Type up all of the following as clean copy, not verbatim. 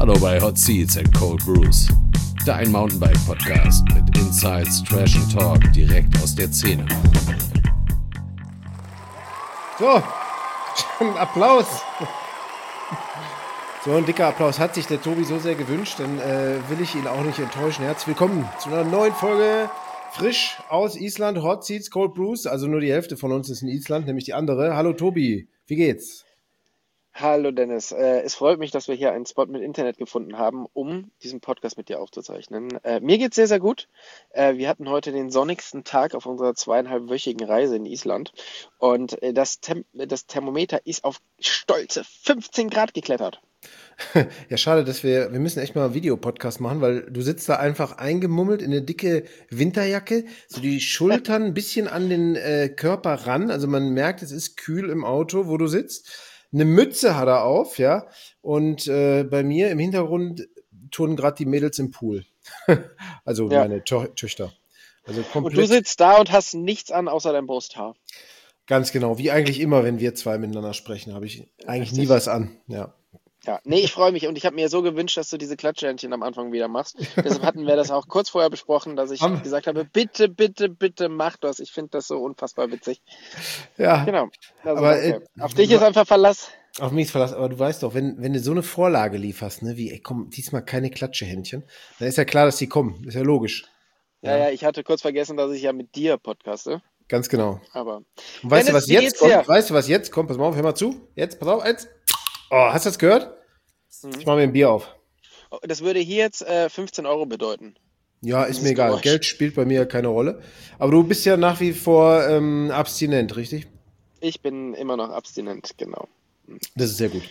Hallo bei Hot Seats and Cold Brews, dein Mountainbike-Podcast mit Insights, Trash and Talk direkt aus der Szene. So, ein Applaus. So ein dicker Applaus hat sich der Tobi so sehr gewünscht, dann will ich ihn auch nicht enttäuschen. Herzlich willkommen zu einer neuen Folge, frisch aus Island, Hot Seats, Cold Brews. Also nur die Hälfte von uns ist in Island, nämlich die andere. Hallo Tobi, wie geht's? Hallo Dennis, es freut mich, dass wir hier einen Spot mit Internet gefunden haben, um diesen Podcast mit dir aufzuzeichnen. Mir geht's sehr, sehr gut. Wir hatten heute den sonnigsten Tag auf unserer 2,5-wöchigen Reise in Island und das Thermometer ist auf stolze 15 Grad geklettert. Ja, schade, dass wir müssen echt mal einen Videopodcast machen, weil du sitzt da einfach eingemummelt in eine dicke Winterjacke, so die Schultern ein bisschen an den Körper ran, also man merkt, es ist kühl im Auto, wo du sitzt. Eine Mütze hat er auf, ja, und bei mir im Hintergrund turnen gerade die Mädels im Pool. Also Ja. meine Töchter. Also Und komplett. du sitzt da und hast nichts an außer dein Brusthaar. Ganz genau, wie eigentlich immer, wenn wir zwei miteinander sprechen, habe ich eigentlich nie Richtig. was an, ja. Ja, nee, ich freue mich und ich habe mir so gewünscht, dass du diese Klatschhändchen am Anfang wieder machst. Deshalb hatten wir das auch kurz vorher besprochen, dass ich Haben- gesagt habe, bitte, bitte, bitte mach das. Ich finde das so unfassbar witzig. Ja, Genau. Also aber danke. Auf dich ist einfach Verlass. auf mich ist Verlass, aber du weißt doch, wenn du so eine Vorlage lieferst, ne, wie, ey, komm, diesmal keine Klatschehändchen, dann ist ja klar, dass die kommen, ist ja logisch. Ja, ich hatte kurz vergessen, dass ich ja mit dir podcaste. Ganz genau. Aber Und weißt du, Dennis, was wie jetzt geht's kommt? dir? Weißt du, was jetzt kommt? Pass mal auf, hör mal zu. Jetzt, pass auf, jetzt. Oh, hast du das gehört? Mhm. Ich mache mir ein Bier auf. Das würde hier jetzt 15 Euro bedeuten. Ja, ist Dieses mir egal. Geräusch. Geld spielt bei mir keine Rolle. Aber du bist ja nach wie vor abstinent, richtig? Ich bin immer noch abstinent, genau. Das ist sehr gut.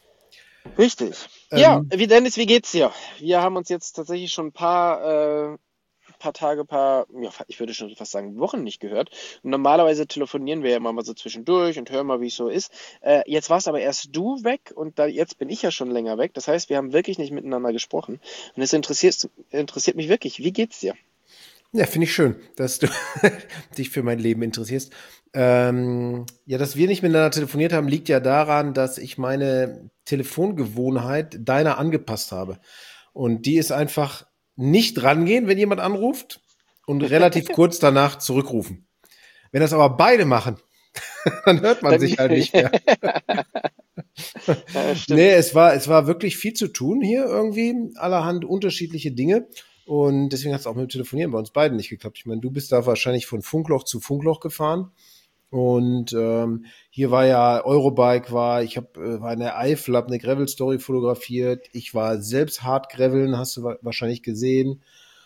Richtig. Ja, Dennis, wie geht's dir? Wir haben uns jetzt tatsächlich schon ein paar Tage, ja, ich würde schon fast sagen Wochen nicht gehört. Und normalerweise telefonieren wir ja immer mal so zwischendurch und hören mal, wie es so ist. Jetzt warst aber erst du weg und jetzt bin ich ja schon länger weg. Das heißt, wir haben wirklich nicht miteinander gesprochen. Und es interessiert mich wirklich. Wie geht's dir? Ja, finde ich schön, dass du dich für mein Leben interessierst. Ja, dass wir nicht miteinander telefoniert haben, liegt ja daran, dass ich meine Telefongewohnheit deiner angepasst habe. Und die ist einfach nicht rangehen, wenn jemand anruft und relativ kurz danach zurückrufen. Wenn das aber beide machen, dann hört man sich halt nicht mehr. Ja, stimmt. Nee, es war wirklich viel zu tun hier irgendwie, allerhand unterschiedliche Dinge. Und deswegen hat es auch mit dem Telefonieren bei uns beiden nicht geklappt. Ich meine, du bist da wahrscheinlich von Funkloch zu Funkloch gefahren. Und hier war ja Eurobike, war in der Eifel, habe eine Gravel-Story fotografiert. Ich war selbst hart graveln, hast du wahrscheinlich gesehen.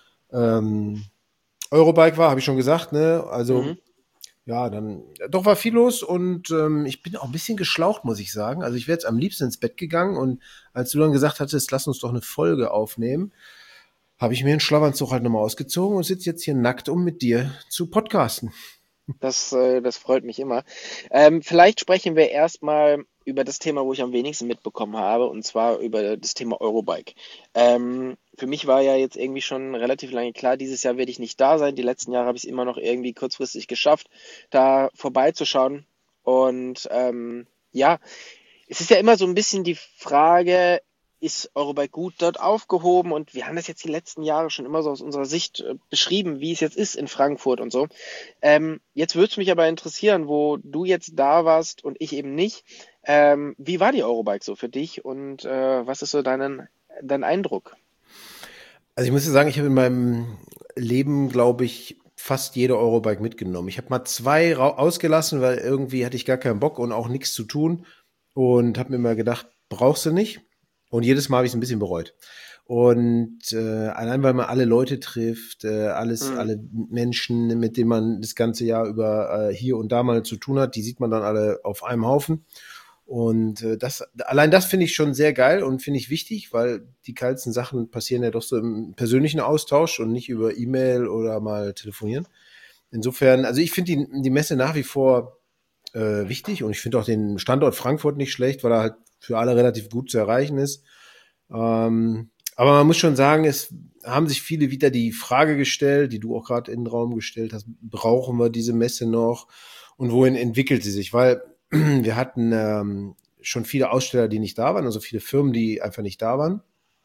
Eurobike war, habe ich schon gesagt, ne? Also ja, dann doch war viel los und ich bin auch ein bisschen geschlaucht, muss ich sagen. Also ich wäre jetzt am liebsten ins Bett gegangen und als du dann gesagt hattest, lass uns doch eine Folge aufnehmen, habe ich mir den Schlafanzug halt nochmal ausgezogen und sitze jetzt hier nackt, um mit dir zu podcasten. Das freut mich immer. Vielleicht sprechen wir erstmal über das Thema, wo ich am wenigsten mitbekommen habe, und zwar über das Thema Eurobike. Für mich war ja jetzt irgendwie schon relativ lange klar, dieses Jahr werde ich nicht da sein. Die letzten Jahre habe ich es immer noch irgendwie kurzfristig geschafft, da vorbeizuschauen. Und ja, es ist ja immer so ein bisschen die Frage, ist Eurobike gut dort aufgehoben? Und wir haben das jetzt die letzten Jahre schon immer so aus unserer Sicht beschrieben, wie es jetzt ist in Frankfurt und so. Jetzt würde es mich aber interessieren, wo du jetzt da warst und ich eben nicht. Wie war die Eurobike so für dich und was ist so dein Eindruck? Also ich muss dir sagen, ich habe in meinem Leben, glaube ich, fast jede Eurobike mitgenommen. Ich habe mal 2 ausgelassen, weil irgendwie hatte ich gar keinen Bock und auch nichts zu tun und habe mir mal gedacht, brauchst du nicht. Und jedes Mal habe ich es ein bisschen bereut. Und allein weil man alle Leute trifft, alle Menschen, mit denen man das ganze Jahr über hier und da mal zu tun hat, die sieht man dann alle auf einem Haufen. Und allein das finde ich schon sehr geil und finde ich wichtig, weil die geilsten Sachen passieren ja doch so im persönlichen Austausch und nicht über E-Mail oder mal telefonieren. Insofern, also ich finde die Messe nach wie vor wichtig und ich finde auch den Standort Frankfurt nicht schlecht, weil er halt für alle relativ gut zu erreichen ist. Aber man muss schon sagen, es haben sich viele wieder die Frage gestellt, die du auch gerade in den Raum gestellt hast, brauchen wir diese Messe noch und wohin entwickelt sie sich? Weil wir hatten schon viele Aussteller, die nicht da waren, also viele Firmen, die einfach nicht da waren.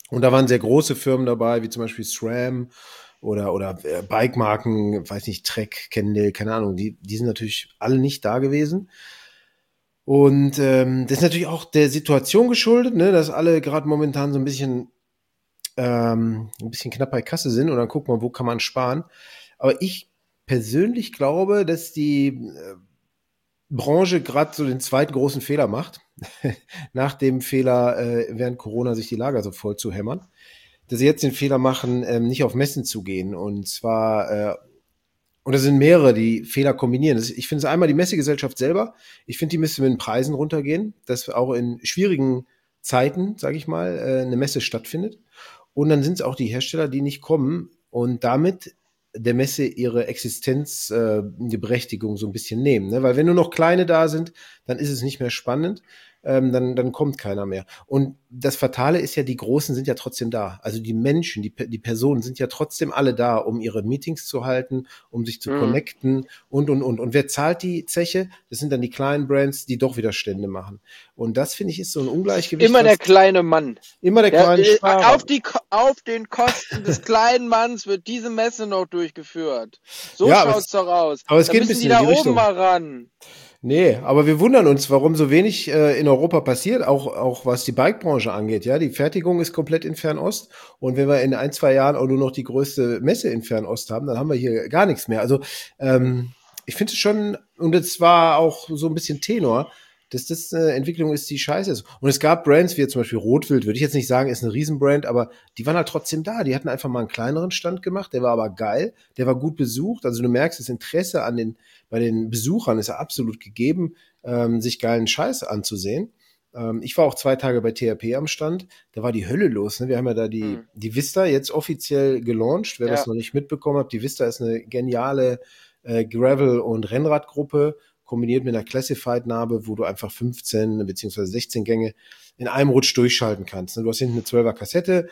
Und da waren sehr große Firmen dabei, wie zum Beispiel SRAM oder Bike-Marken, weiß nicht, Trek, Kendall, keine Ahnung, die sind natürlich alle nicht da gewesen. Und das ist natürlich auch der Situation geschuldet, ne, dass alle gerade momentan so ein bisschen knapp bei Kasse sind und dann guckt man, wo kann man sparen. Aber ich persönlich glaube, dass die Branche gerade so den zweiten großen Fehler macht, nach dem Fehler während Corona sich die Lager so voll zu hämmern, dass sie jetzt den Fehler machen, nicht auf Messen zu gehen. Und das sind mehrere, die Fehler kombinieren. Ich finde es einmal die Messegesellschaft selber. Ich finde, die müsste mit den Preisen runtergehen, dass auch in schwierigen Zeiten, sage ich mal, eine Messe stattfindet. Und dann sind es auch die Hersteller, die nicht kommen und damit der Messe ihre Existenz, die Berechtigung so ein bisschen nehmen. Ne? Weil wenn nur noch kleine da sind, dann ist es nicht mehr spannend. Dann kommt keiner mehr. Und das Fatale ist ja, die Großen sind ja trotzdem da. Also die Menschen, die Personen sind ja trotzdem alle da, um ihre Meetings zu halten, um sich zu connecten und. Und wer zahlt die Zeche? Das sind dann die kleinen Brands, die doch wieder Stände machen. Und das, finde ich, ist so ein Ungleichgewicht. Immer der kleine Mann. Immer der kleine Sparer. Auf den Kosten des kleinen Manns wird diese Messe noch durchgeführt. So Ja, schaut's doch aus. aber es Da geht ein müssen die bisschen in da die oben Richtung. mal ran. Nee, aber wir wundern uns, warum so wenig in Europa passiert, auch was die Bike-Branche angeht. Ja, die Fertigung ist komplett in Fernost. Und wenn wir in 1, 2 Jahren auch nur noch die größte Messe in Fernost haben, dann haben wir hier gar nichts mehr. Also ich finde es schon, und es war auch so ein bisschen Tenor, dass das eine Entwicklung ist, die scheiße ist. Und es gab Brands wie zum Beispiel Rotwild, würde ich jetzt nicht sagen, ist eine Riesenbrand, aber die waren halt trotzdem da. Die hatten einfach mal einen kleineren Stand gemacht, der war aber geil, der war gut besucht. Also du merkst, das Interesse bei den Besuchern ist ja absolut gegeben, sich geilen Scheiß anzusehen. Ich war auch 2 Tage bei THP am Stand, da war die Hölle los. Ne? Wir haben ja da die Vista jetzt offiziell gelauncht, wer das noch nicht mitbekommen hat. Die Vista ist eine geniale Gravel- und Rennradgruppe, kombiniert mit einer Classified-Narbe, wo du einfach 15 bzw. 16 Gänge in einem Rutsch durchschalten kannst. Du hast hinten eine 12er Kassette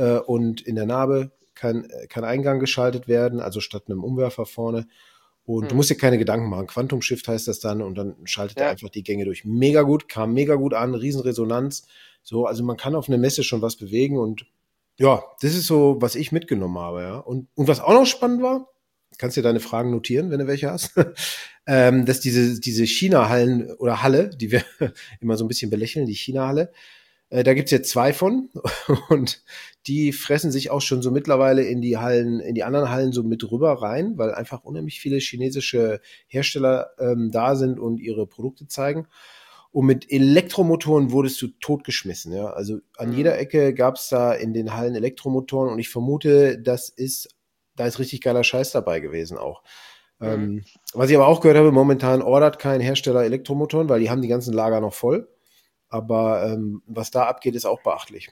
und in der Narbe kann Eingang geschaltet werden, also statt einem Umwerfer vorne. Und du musst dir keine Gedanken machen. Quantum Shift heißt das dann und dann schaltet er einfach die Gänge durch. Mega gut, kam mega gut an, Riesenresonanz. So, also man kann auf einer Messe schon was bewegen und ja, das ist so, was ich mitgenommen habe, ja. Und was auch noch spannend war, kannst dir deine Fragen notieren, wenn du welche hast, dass diese China-Hallen oder Halle, die wir immer so ein bisschen belächeln, die China-Halle, da gibt's jetzt 2 von und die fressen sich auch schon so mittlerweile in die anderen Hallen so mit rüber rein, weil einfach unheimlich viele chinesische Hersteller da sind und ihre Produkte zeigen. Und mit Elektromotoren wurdest du totgeschmissen. Ja? Also an jeder Ecke gab's da in den Hallen Elektromotoren und ich vermute, da ist richtig geiler Scheiß dabei gewesen auch. Was ich aber auch gehört habe, momentan ordert kein Hersteller Elektromotoren, weil die haben die ganzen Lager noch voll. Aber was da abgeht, ist auch beachtlich.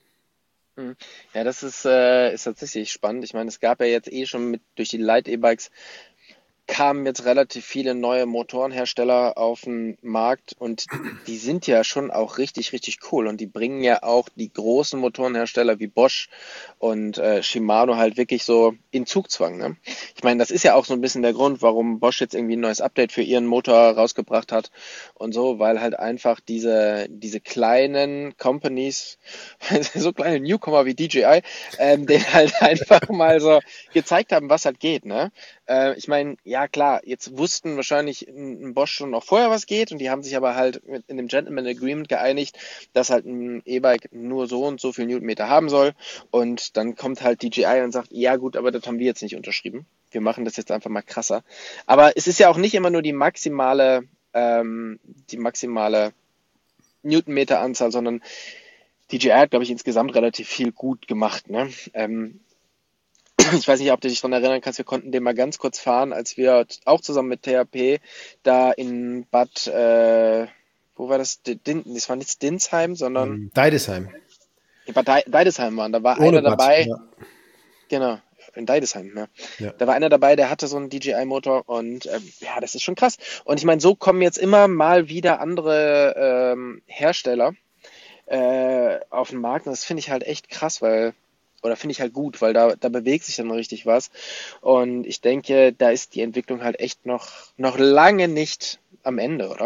Ja, das ist tatsächlich spannend. Ich meine, es gab ja jetzt schon durch die Light-E-Bikes kamen jetzt relativ viele neue Motorenhersteller auf den Markt und die sind ja schon auch richtig, richtig cool und die bringen ja auch die großen Motorenhersteller wie Bosch und Shimano halt wirklich so in Zugzwang. Ne? Ich meine, das ist ja auch so ein bisschen der Grund, warum Bosch jetzt irgendwie ein neues Update für ihren Motor rausgebracht hat und so, weil halt einfach diese kleinen Companies, so kleine Newcomer wie DJI, den halt einfach mal so gezeigt haben, was halt geht. Ne? Ich meine, ja klar, jetzt wussten wahrscheinlich ein Bosch schon noch vorher, was geht und die haben sich aber halt in dem Gentleman Agreement geeinigt, dass halt ein E-Bike nur so und so viel Newtonmeter haben soll und dann kommt halt DJI und sagt, ja gut, aber das haben wir jetzt nicht unterschrieben. Wir machen das jetzt einfach mal krasser. Aber es ist ja auch nicht immer nur die maximale Newtonmeter-Anzahl, sondern DJI hat, glaube ich, insgesamt relativ viel gut gemacht. Ne? Ich weiß nicht, ob du dich daran erinnern kannst, wir konnten den mal ganz kurz fahren, als wir auch zusammen mit THP da in Bad, wo war das? Das war nicht Dinsheim, sondern Deidesheim. Bad Deidesheim waren. Da war Ohne einer dabei, ja. Genau, in Deidesheim, ja. Ja. Da war einer dabei, der hatte so einen DJI-Motor und ja, das ist schon krass. Und ich meine, so kommen jetzt immer mal wieder andere Hersteller auf den Markt und das finde ich halt echt krass, oder finde ich halt gut, weil da bewegt sich dann richtig was. Und ich denke, da ist die Entwicklung halt echt noch lange nicht am Ende, oder?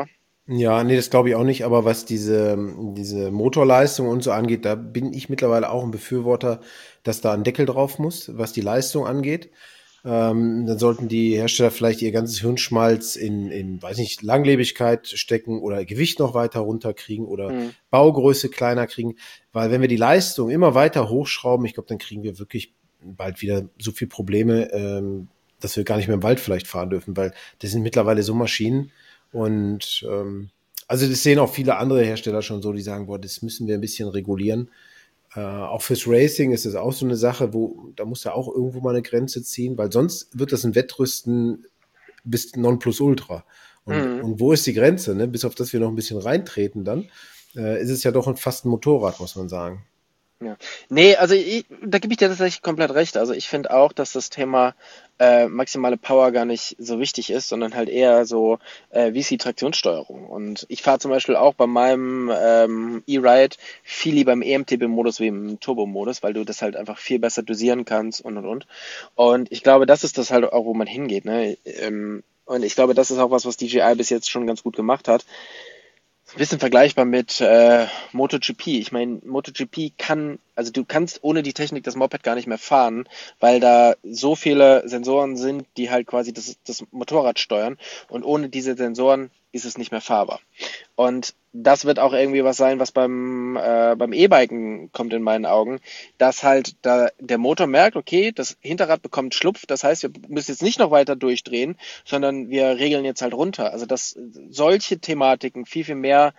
Ja, nee, das glaube ich auch nicht, aber was diese Motorleistung und so angeht, da bin ich mittlerweile auch ein Befürworter, dass da ein Deckel drauf muss, was die Leistung angeht. Dann sollten die Hersteller vielleicht ihr ganzes Hirnschmalz weiß nicht, Langlebigkeit stecken oder Gewicht noch weiter runterkriegen oder Hm. Baugröße kleiner kriegen, weil wenn wir die Leistung immer weiter hochschrauben, ich glaube, dann kriegen wir wirklich bald wieder so viel Probleme, dass wir gar nicht mehr im Wald vielleicht fahren dürfen, weil das sind mittlerweile so Maschinen und also das sehen auch viele andere Hersteller schon so, die sagen, boah, das müssen wir ein bisschen regulieren. Auch fürs Racing ist es auch so eine Sache, da muss ja auch irgendwo mal eine Grenze ziehen, weil sonst wird das ein Wettrüsten bis Nonplusultra. Hm. Und wo ist die Grenze? Ne? Bis auf das wir noch ein bisschen reintreten dann, ist es ja doch fast ein Motorrad, muss man sagen. Ja. Nee, also da gebe ich dir tatsächlich komplett recht. Also ich finde auch, dass das Thema maximale Power gar nicht so wichtig ist, sondern halt eher so, wie ist die Traktionssteuerung. Und ich fahre zum Beispiel auch bei meinem E-Ride viel lieber im EMTB-Modus wie im Turbo-Modus, weil du das halt einfach viel besser dosieren kannst und. Und ich glaube, das ist das halt auch, wo man hingeht. Ne? Und ich glaube, das ist auch was DJI bis jetzt schon ganz gut gemacht hat. Ein bisschen vergleichbar mit MotoGP. Ich meine, MotoGP also du kannst ohne die Technik das Moped gar nicht mehr fahren, weil da so viele Sensoren sind, die halt quasi das Motorrad steuern. Und ohne diese Sensoren ist es nicht mehr fahrbar. Und das wird auch irgendwie was sein, was beim E-Biken kommt in meinen Augen, dass halt da der Motor merkt, okay, das Hinterrad bekommt Schlupf, das heißt, wir müssen jetzt nicht noch weiter durchdrehen, sondern wir regeln jetzt halt runter. Also dass solche Thematiken viel mehr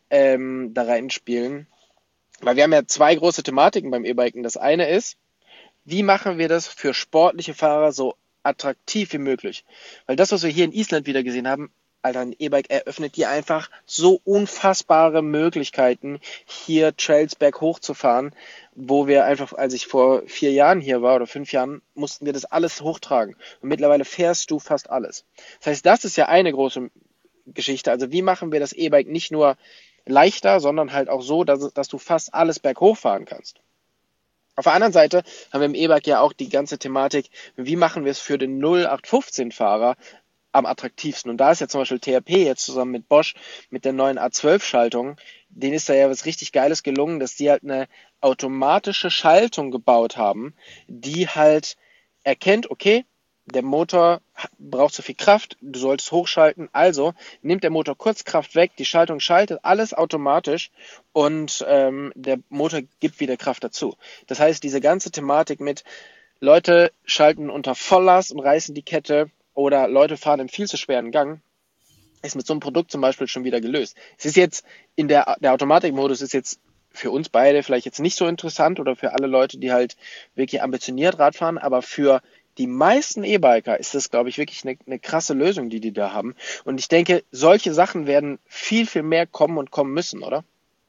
da reinspielen. Weil wir haben ja zwei große Thematiken beim E-Biken. Das eine ist, wie machen wir das für sportliche Fahrer so attraktiv wie möglich? Weil das, was wir hier in Island wieder gesehen haben, Alter, ein E-Bike eröffnet dir einfach so unfassbare Möglichkeiten, hier Trails berghoch zu fahren, wo wir einfach, als ich vor 4 Jahren hier war oder 5 Jahren, mussten wir das alles hochtragen. Und mittlerweile fährst du fast alles. Das heißt, das ist ja eine große Geschichte. Also wie machen wir das E-Bike nicht nur leichter, sondern halt auch so, dass du fast alles berghoch fahren kannst. Auf der anderen Seite haben wir im E-Bike ja auch die ganze Thematik, wie machen wir es für den 0815-Fahrer am attraktivsten. Und da ist ja zum Beispiel TRP jetzt zusammen mit Bosch mit der neuen A12-Schaltung, denen ist da ja was richtig Geiles gelungen, dass die halt eine automatische Schaltung gebaut haben, die halt erkennt, okay, der Motor braucht zu viel Kraft, du solltest hochschalten, also nimmt der Motor kurz Kraft weg, die Schaltung schaltet, alles automatisch und der Motor gibt wieder Kraft dazu. Das heißt, diese ganze Thematik mit Leute schalten unter Volllast und reißen die Kette oder Leute fahren im viel zu schweren Gang, ist mit so einem Produkt zum Beispiel schon wieder gelöst. Es ist jetzt der Automatikmodus ist jetzt für uns beide vielleicht jetzt nicht so interessant oder für alle Leute, die halt wirklich ambitioniert Rad fahren, aber für die meisten E-Biker ist das, glaube ich, wirklich eine krasse Lösung, die da haben. Und ich denke, solche Sachen werden viel mehr kommen und kommen müssen, oder?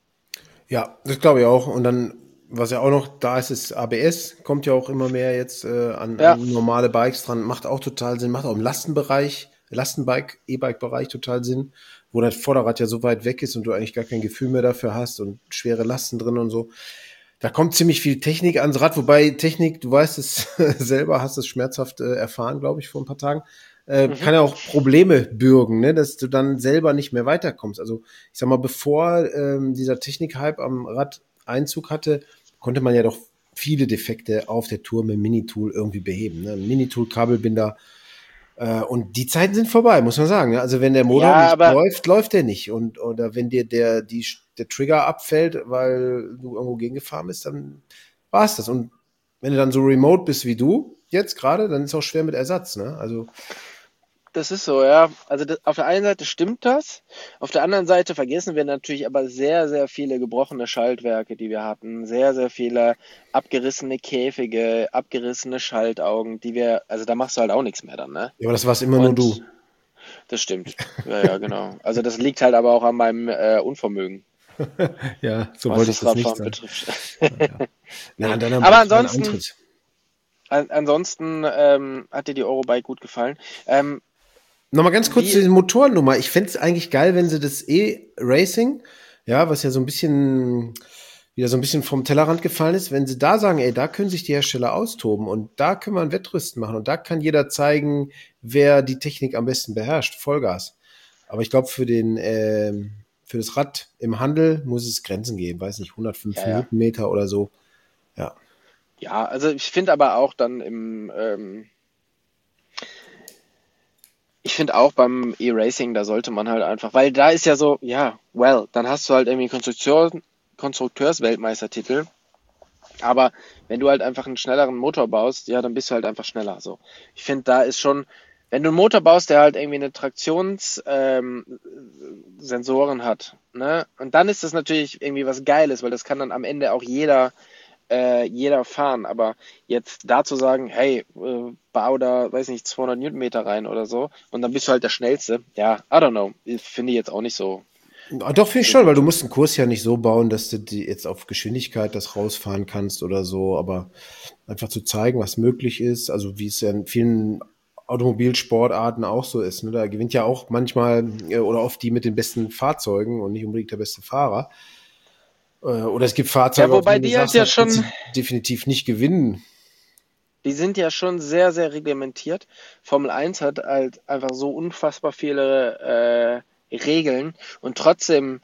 Ja, das glaube ich auch. Und dann, was ja auch noch da ist, ist ABS, kommt ja auch immer mehr jetzt Ja, an normale Bikes dran, macht auch total Sinn, macht auch im Lastenbike, E-Bike-Bereich total Sinn, wo das Vorderrad ja so weit weg ist und du eigentlich gar kein Gefühl mehr dafür hast und schwere Lasten drin und so. Da kommt ziemlich viel Technik ans Rad, wobei Technik, du weißt es selber, hast es schmerzhaft erfahren, glaube ich, vor ein paar Tagen, mhm. kann ja auch Probleme bürgen, ne, dass du dann selber nicht mehr weiterkommst. Also ich sag mal, bevor dieser Technik-Hype am Rad Einzug hatte, konnte man ja doch viele Defekte auf der Tour mit dem Minitool irgendwie beheben. Ne? Minitool, Kabelbinder, und die Zeiten sind vorbei, muss man sagen. Ne? Also wenn der Motor Ja, nicht aber läuft, läuft der nicht. Oder wenn dir der Trigger abfällt, weil du irgendwo gegengefahren bist, dann war's das. Und wenn du dann so remote bist wie du jetzt gerade, dann ist es auch schwer mit Ersatz. Ne? Also das ist so, ja. Also auf der einen Seite stimmt das, auf der anderen Seite vergessen wir natürlich aber sehr viele gebrochene Schaltwerke, die wir hatten, sehr viele abgerissene Käfige, abgerissene Schaltaugen, also da machst du halt auch nichts mehr dann, ne? ja, aber das war's immer nur Und du. das stimmt. Ja, genau. Also das liegt halt aber auch an meinem Unvermögen, Ja, so was wollte ich das das nicht Radfahren sagen. betrifft. Ja. Na, Nee. an deiner Aber brutalen ansonsten, Antritt. ansonsten hat dir die Eurobike gut gefallen. Nochmal ganz kurz zu Wie, den Motorennummer. Ich fände es eigentlich geil, wenn sie das E-Racing, ja, was ja so ein bisschen, wieder so ein bisschen vom Tellerrand gefallen ist, wenn sie da sagen, ey, da können sich die Hersteller austoben und da können wir ein Wettrüsten machen und da kann jeder zeigen, wer die Technik am besten beherrscht. Vollgas. Aber ich glaube, für das Rad im Handel muss es Grenzen geben, weiß nicht, 105 Ja, ja. Newtonmeter oder so. Ja. Ja, also ich finde aber auch dann ich finde auch beim E-Racing, da sollte man halt einfach, weil da ist ja so, ja, dann hast du halt irgendwie Konstrukteursweltmeistertitel, aber wenn du halt einfach einen schnelleren Motor baust, ja, dann bist du halt einfach schneller, so. Ich finde, da ist schon, wenn du einen Motor baust, der halt irgendwie eine Sensoren hat, ne, und dann ist das natürlich irgendwie was Geiles, weil das kann dann am Ende auch jeder fahren, aber jetzt da zu sagen, hey, bau da, weiß nicht, 200 Newtonmeter rein oder so und dann bist du halt der Schnellste, ja, I don't know, finde ich jetzt auch nicht so. Doch, finde ich schon, weil du musst einen Kurs ja nicht so bauen, dass du die jetzt auf Geschwindigkeit das rausfahren kannst oder so, aber einfach zu zeigen, was möglich ist, also wie es ja in vielen Automobilsportarten auch so ist, ne? Da gewinnt ja auch manchmal oder oft die mit den besten Fahrzeugen und nicht unbedingt der beste Fahrer. Oder es gibt Fahrzeuge, Ja, auf wobei denen du die halt sagst, ja da kannst du schon, definitiv nicht gewinnen. die sind ja schon sehr, sehr reglementiert. Formel 1 hat halt einfach so unfassbar viele Regeln und trotzdem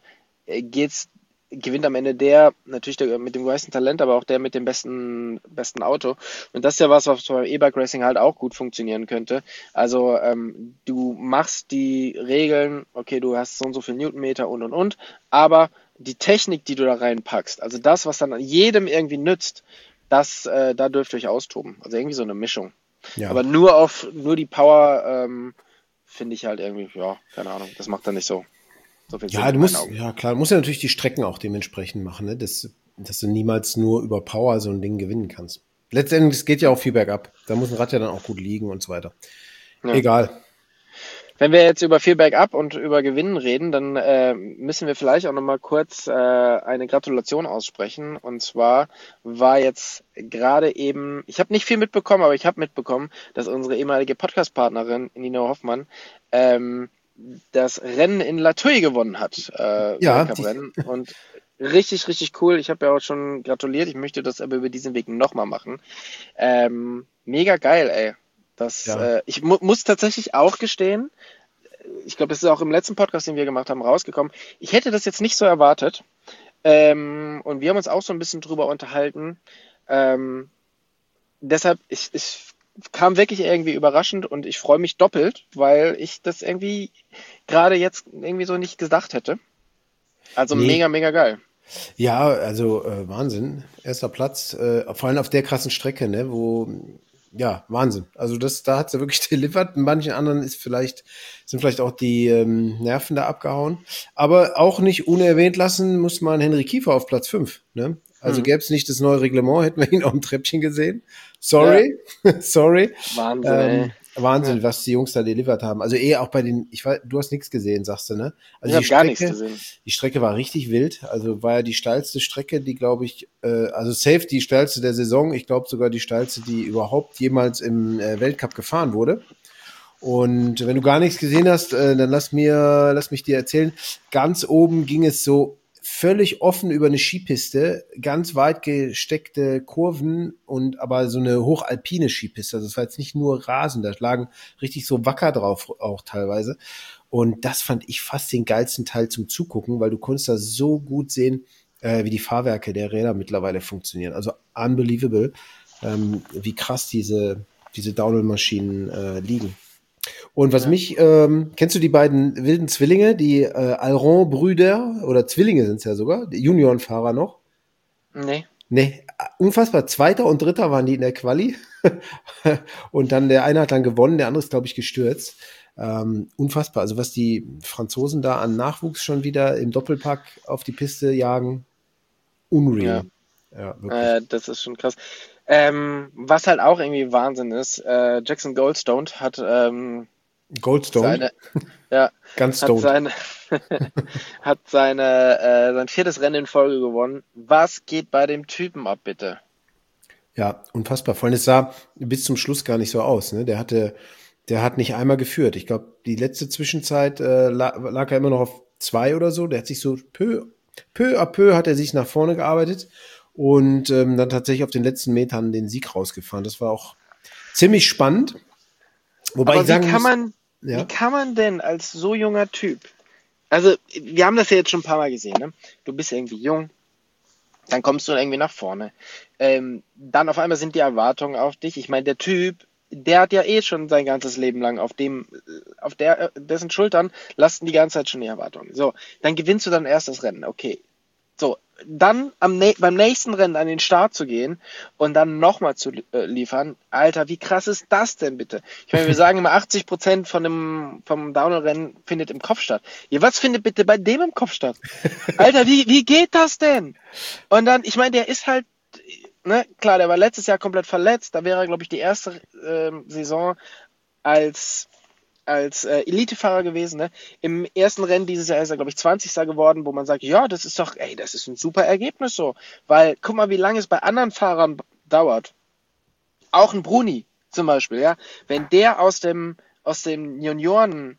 gewinnt am Ende der, natürlich der mit dem meisten Talent, aber auch der mit dem besten Auto. Und das ist ja was beim E-Bike Racing halt auch gut funktionieren könnte. Also du machst die Regeln, okay, du hast so und so viel Newtonmeter und, aber die Technik, die du da reinpackst, also das, was dann jedem irgendwie nützt, da dürft ihr euch austoben. Also irgendwie so eine Mischung. Ja. Aber nur die Power finde ich halt irgendwie, ja, keine Ahnung, das macht dann nicht so viel Sinn Ja, in du meinen musst, Augen. ja klar, du musst ja natürlich die Strecken auch dementsprechend machen, ne? Dass du niemals nur über Power so ein Ding gewinnen kannst. Letztendlich, es geht ja auch viel bergab. Da muss ein Rad ja dann auch gut liegen und so weiter. Ja. Egal. Wenn wir jetzt über viel Bergab und über Gewinnen reden, dann müssen wir vielleicht auch nochmal kurz eine Gratulation aussprechen. Und zwar war jetzt gerade eben, ich habe nicht viel mitbekommen, aber ich habe mitbekommen, dass unsere ehemalige Podcast-Partnerin Nina Hoffmann das Rennen in La Thuile gewonnen hat, Ja, Weltcuprennen. Und richtig, richtig cool. Ich habe ja auch schon gratuliert. Ich möchte das aber über diesen Weg nochmal machen. Mega geil, ey. ja. Ich muss tatsächlich auch gestehen, ich glaube, es ist auch im letzten Podcast, den wir gemacht haben, rausgekommen. Ich hätte das jetzt nicht so erwartet. Und wir haben uns auch so ein bisschen drüber unterhalten. Deshalb, ich kam wirklich irgendwie überraschend und ich freue mich doppelt, weil ich das irgendwie gerade jetzt irgendwie so nicht gedacht hätte. Also Nee. mega, mega geil. Ja, also Wahnsinn. Erster Platz, vor allem auf der krassen Strecke, ne, ja, Wahnsinn. Also da hat sie wirklich delivered. In manchen anderen sind vielleicht auch die Nerven da abgehauen. Aber auch nicht unerwähnt lassen muss man Henry Kiefer auf Platz 5. Ne? Also gäbe es nicht das neue Reglement, hätten wir ihn auf dem Treppchen gesehen. Sorry, sorry. Wahnsinn, ey. Wahnsinn, was die Jungs da delivered haben. Also auch bei ich weiß, du hast nichts gesehen, sagst du, ne? Also Ich habe gar nichts gesehen. die Strecke war richtig wild. Also war ja die steilste Strecke, die glaube ich, also safe die steilste der Saison. Ich glaube sogar die steilste, die überhaupt jemals im Weltcup gefahren wurde. Und wenn du gar nichts gesehen hast, dann lass mich dir erzählen. Ganz oben ging es so völlig offen über eine Skipiste, ganz weit gesteckte Kurven und aber so eine hochalpine Skipiste. Also das war jetzt nicht nur Rasen, da lagen richtig so Wacker drauf auch teilweise. Und das fand ich fast den geilsten Teil zum Zugucken, weil du konntest da so gut sehen, wie die Fahrwerke der Räder mittlerweile funktionieren. Also unbelievable, wie krass diese Downhill-Maschinen liegen. Und was mich, kennst du die beiden wilden Zwillinge, die Alron-Brüder, oder Zwillinge sind es ja sogar, die Juniorenfahrer noch? Nee. Nee, unfassbar. Zweiter und Dritter waren die in der Quali. Und dann der eine hat dann gewonnen, der andere ist, glaube ich, gestürzt. Unfassbar. Also was die Franzosen da an Nachwuchs schon wieder im Doppelpack auf die Piste jagen, unreal. Ja, wirklich. Das ist schon krass. Was halt auch irgendwie Wahnsinn ist, Jackson Goldstone hat Goldstone, ja, ganz hat stoned. sein viertes Rennen in Folge gewonnen. Was geht bei dem Typen ab, bitte? Ja, unfassbar. Vor allem, es sah bis zum Schluss gar nicht so aus. Ne? Der hat nicht einmal geführt. Ich glaube, die letzte Zwischenzeit lag er immer noch auf 2 oder so. Der hat sich so peu à peu hat er sich nach vorne gearbeitet und dann tatsächlich auf den letzten Metern den Sieg rausgefahren. Das war auch ziemlich spannend. Wobei Aber ich sagen wie kann muss, man Ja. Wie kann man denn als so junger Typ, also wir haben das ja jetzt schon ein paar Mal gesehen, ne? Du bist irgendwie jung, dann kommst du irgendwie nach vorne. Dann auf einmal sind die Erwartungen auf dich. Ich meine, der Typ, der hat ja eh schon sein ganzes Leben lang dessen Schultern lasten die ganze Zeit schon die Erwartungen. So, dann gewinnst du dann erst das Rennen, okay. So, dann beim nächsten Rennen an den Start zu gehen und dann nochmal zu liefern. Alter, wie krass ist das denn bitte? Ich meine, wir sagen immer 80% vom Downhill-Rennen findet im Kopf statt. Ja, was findet bitte bei dem im Kopf statt? Alter, wie geht das denn? Und dann, ich meine, der ist halt, ne, klar, der war letztes Jahr komplett verletzt. Da wäre er, glaube ich, die erste Saison als Elitefahrer gewesen. Ne? Im ersten Rennen dieses Jahr ist er, glaube ich, 20. geworden, wo man sagt, ja, das ist doch, ey, das ist ein super Ergebnis so. Weil, guck mal, wie lange es bei anderen Fahrern dauert. Auch ein Bruni zum Beispiel, ja. Wenn der aus dem Juniorenrennen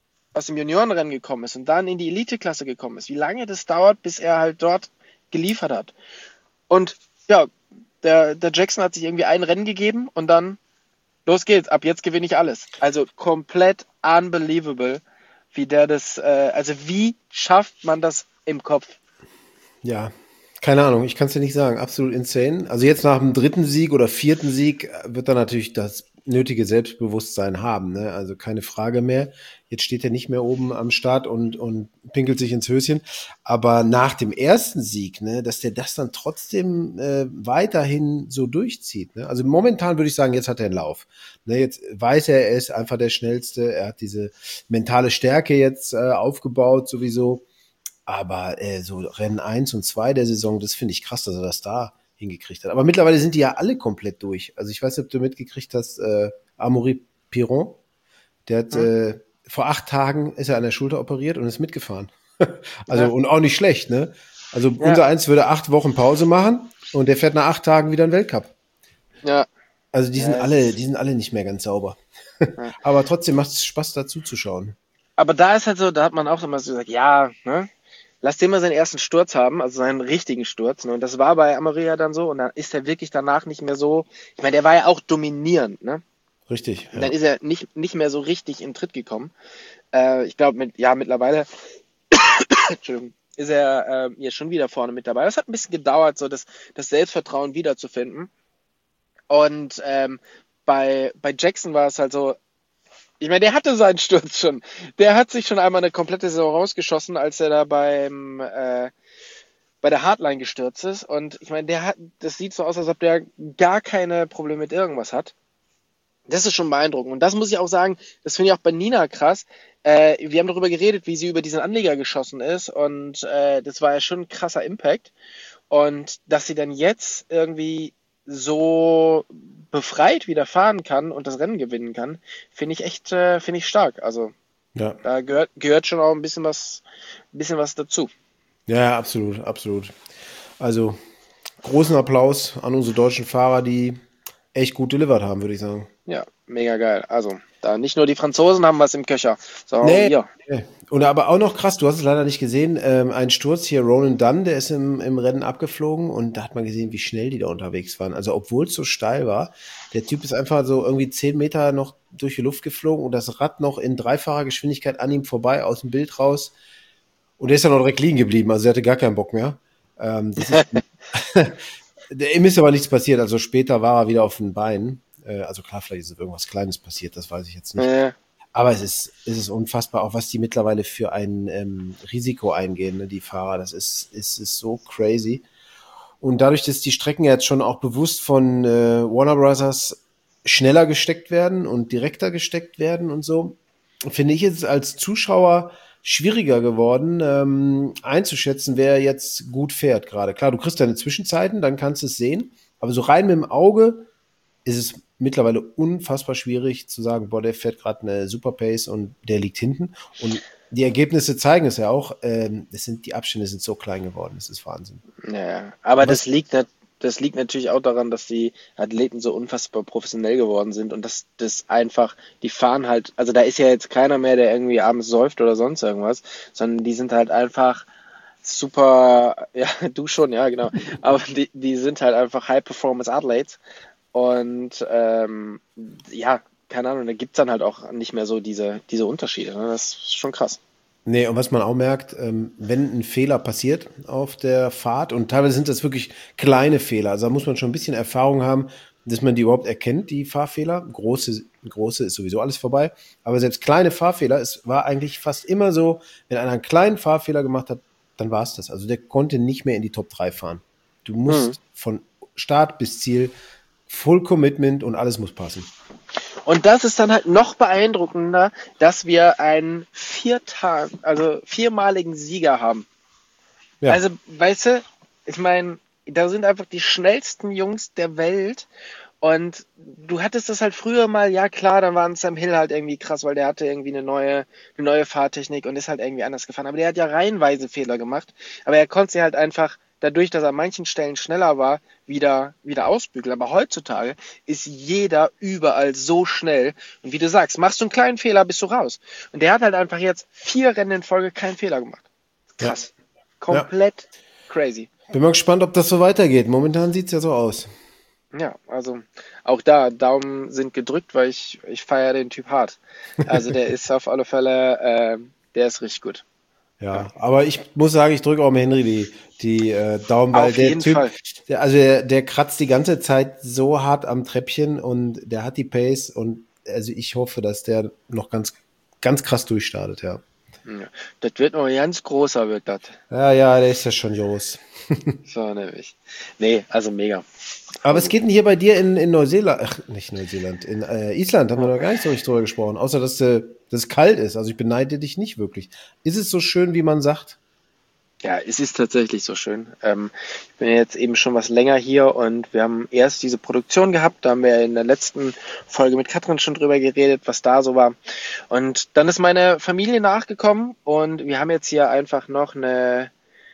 gekommen ist und dann in die Eliteklasse gekommen ist, wie lange das dauert, bis er halt dort geliefert hat. Und ja, der Jackson hat sich irgendwie ein Rennen gegeben und dann los geht's, ab jetzt gewinne ich alles. Also komplett unbelievable, wie der das, also wie schafft man das im Kopf? Ja, keine Ahnung, ich kann es dir nicht sagen. Absolut insane. Also jetzt nach dem 3. Sieg oder 4. Sieg wird er natürlich das nötige Selbstbewusstsein haben, ne? Also keine Frage mehr. Jetzt steht er nicht mehr oben am Start und pinkelt sich ins Höschen. Aber nach dem 1. Sieg, ne, dass der das dann trotzdem weiterhin so durchzieht. Ne? Also momentan würde ich sagen, jetzt hat er einen Lauf. Ne, jetzt weiß er ist einfach der Schnellste. Er hat diese mentale Stärke jetzt aufgebaut sowieso. Aber so Rennen 1 und 2 der Saison, das finde ich krass, dass er das da hingekriegt hat. Aber mittlerweile sind die ja alle komplett durch. Also ich weiß nicht, ob du mitgekriegt hast, Amaury Piron, der hat vor 8 Tagen ist er an der Schulter operiert und ist mitgefahren. Also und auch nicht schlecht, ne? Also unser Eins würde 8 Wochen Pause machen und der fährt nach 8 Tagen wieder in den Weltcup. Ja. Also die sind alle nicht mehr ganz sauber. Aber trotzdem macht es Spaß, dazu zu schauen. Aber da ist halt so, da hat man auch immer so gesagt, ja, ne? Lass den mal seinen ersten Sturz haben, also seinen richtigen Sturz. Ne? Und das war bei Amaria dann so. Und dann ist er wirklich danach nicht mehr so. Ich meine, der war ja auch dominierend, ne? Richtig. Und dann ist er nicht mehr so richtig in Tritt gekommen. Ich glaube, mittlerweile Entschuldigung, ist er hier schon wieder vorne mit dabei. Das hat ein bisschen gedauert, so das Selbstvertrauen wiederzufinden. Und bei Jackson war es halt so, ich meine, der hatte seinen Sturz schon. Der hat sich schon einmal eine komplette Saison rausgeschossen, als er da bei der Hardline gestürzt ist. Und ich meine, das sieht so aus, als ob der gar keine Probleme mit irgendwas hat. Das ist schon beeindruckend. Und das muss ich auch sagen, das finde ich auch bei Nina krass. Wir haben darüber geredet, wie sie über diesen Anleger geschossen ist. Und das war ja schon ein krasser Impact. Und dass sie dann jetzt irgendwie so befreit wieder fahren kann und das Rennen gewinnen kann, finde ich stark. Also ja. Da gehört schon auch ein bisschen was dazu. Ja, absolut. Also großen Applaus an unsere deutschen Fahrer, die echt gut delivered haben, würde ich sagen. Ja, mega geil. Also da nicht nur die Franzosen haben was im Köcher, sondern auch wir. Nee. Und aber auch noch krass, du hast es leider nicht gesehen, ein Sturz hier, Ronan Dunn, der ist im Rennen abgeflogen und da hat man gesehen, wie schnell die da unterwegs waren. Also obwohl es so steil war, der Typ ist einfach so irgendwie 10 Meter noch durch die Luft geflogen und das Rad noch in dreifacher Geschwindigkeit an ihm vorbei, aus dem Bild raus. Und der ist dann noch direkt liegen geblieben, also er hatte gar keinen Bock mehr. Ihm ist aber nichts passiert, also später war er wieder auf den Beinen. Also klar, vielleicht ist irgendwas Kleines passiert, das weiß ich jetzt nicht. Aber es ist unfassbar, auch was die mittlerweile für ein Risiko eingehen, ne, die Fahrer. Das ist so crazy. Und dadurch, dass die Strecken jetzt schon auch bewusst von Warner Brothers schneller gesteckt werden und direkter gesteckt werden und so, finde ich es als Zuschauer schwieriger geworden, einzuschätzen, wer jetzt gut fährt gerade. Klar, du kriegst deine Zwischenzeiten, dann kannst du es sehen. Aber so rein mit dem Auge ist es mittlerweile unfassbar schwierig zu sagen, boah, der fährt gerade eine super Pace und der liegt hinten. Und die Ergebnisse zeigen es ja auch, die Abstände sind so klein geworden, das ist Wahnsinn. Ja, aber das liegt natürlich auch daran, dass die Athleten so unfassbar professionell geworden sind und dass das einfach, die fahren halt, also da ist ja jetzt keiner mehr, der irgendwie abends säuft oder sonst irgendwas, sondern die sind halt einfach super, ja, du schon, ja, genau, aber die sind halt einfach High-Performance-Athletes und ja, keine Ahnung, da gibt's dann halt auch nicht mehr so diese Unterschiede. Ne? Das ist schon krass. Nee, und was man auch merkt, wenn ein Fehler passiert auf der Fahrt, und teilweise sind das wirklich kleine Fehler, also da muss man schon ein bisschen Erfahrung haben, dass man die überhaupt erkennt, die Fahrfehler. Große ist sowieso alles vorbei. Aber selbst kleine Fahrfehler, es war eigentlich fast immer so, wenn einer einen kleinen Fahrfehler gemacht hat, dann war es das. Also der konnte nicht mehr in die Top 3 fahren. Du musst von Start bis Ziel Full Commitment und alles muss passen. Und das ist dann halt noch beeindruckender, dass wir einen viermaligen Sieger haben. Ja. Also, weißt du, ich meine, da sind einfach die schnellsten Jungs der Welt. Und du hattest das halt früher mal, ja klar, dann war Sam Hill halt irgendwie krass, weil der hatte irgendwie eine neue Fahrtechnik und ist halt irgendwie anders gefahren. Aber der hat ja reihenweise Fehler gemacht. Aber er konnte sie halt einfach, dadurch, dass er an manchen Stellen schneller war, wieder ausbügeln. Aber heutzutage ist jeder überall so schnell. Und wie du sagst, machst du einen kleinen Fehler, bist du raus. Und der hat halt einfach jetzt 4 Rennen in Folge keinen Fehler gemacht. Krass. Ja. Komplett crazy. Bin mal gespannt, ob das so weitergeht. Momentan sieht's ja so aus. Ja, also auch da, Daumen sind gedrückt, weil ich feiere den Typ hart. Also der ist auf alle Fälle, der ist richtig gut. Ja, aber ich muss sagen, ich drücke auch mal Henry die Daumen, weil auf jeden Typ, Fall. Der kratzt die ganze Zeit so hart am Treppchen und der hat die Pace und also ich hoffe, dass der noch ganz, ganz krass durchstartet, ja. Ja, das wird noch ein ganz großer, wird das. Ja, der ist ja schon groß. So, nämlich. Nee, also mega. Aber es geht denn hier bei dir in Neuseeland, nicht Neuseeland, in Island haben wir noch gar nicht so richtig drüber gesprochen, außer dass es kalt ist. Also ich beneide dich nicht wirklich. Ist es so schön, wie man sagt? Ja, es ist tatsächlich so schön. Ich bin jetzt eben schon was länger hier und wir haben erst diese Produktion gehabt, da haben wir in der letzten Folge mit Katrin schon drüber geredet, was da so war. Und dann ist meine Familie nachgekommen und wir haben jetzt hier einfach noch noch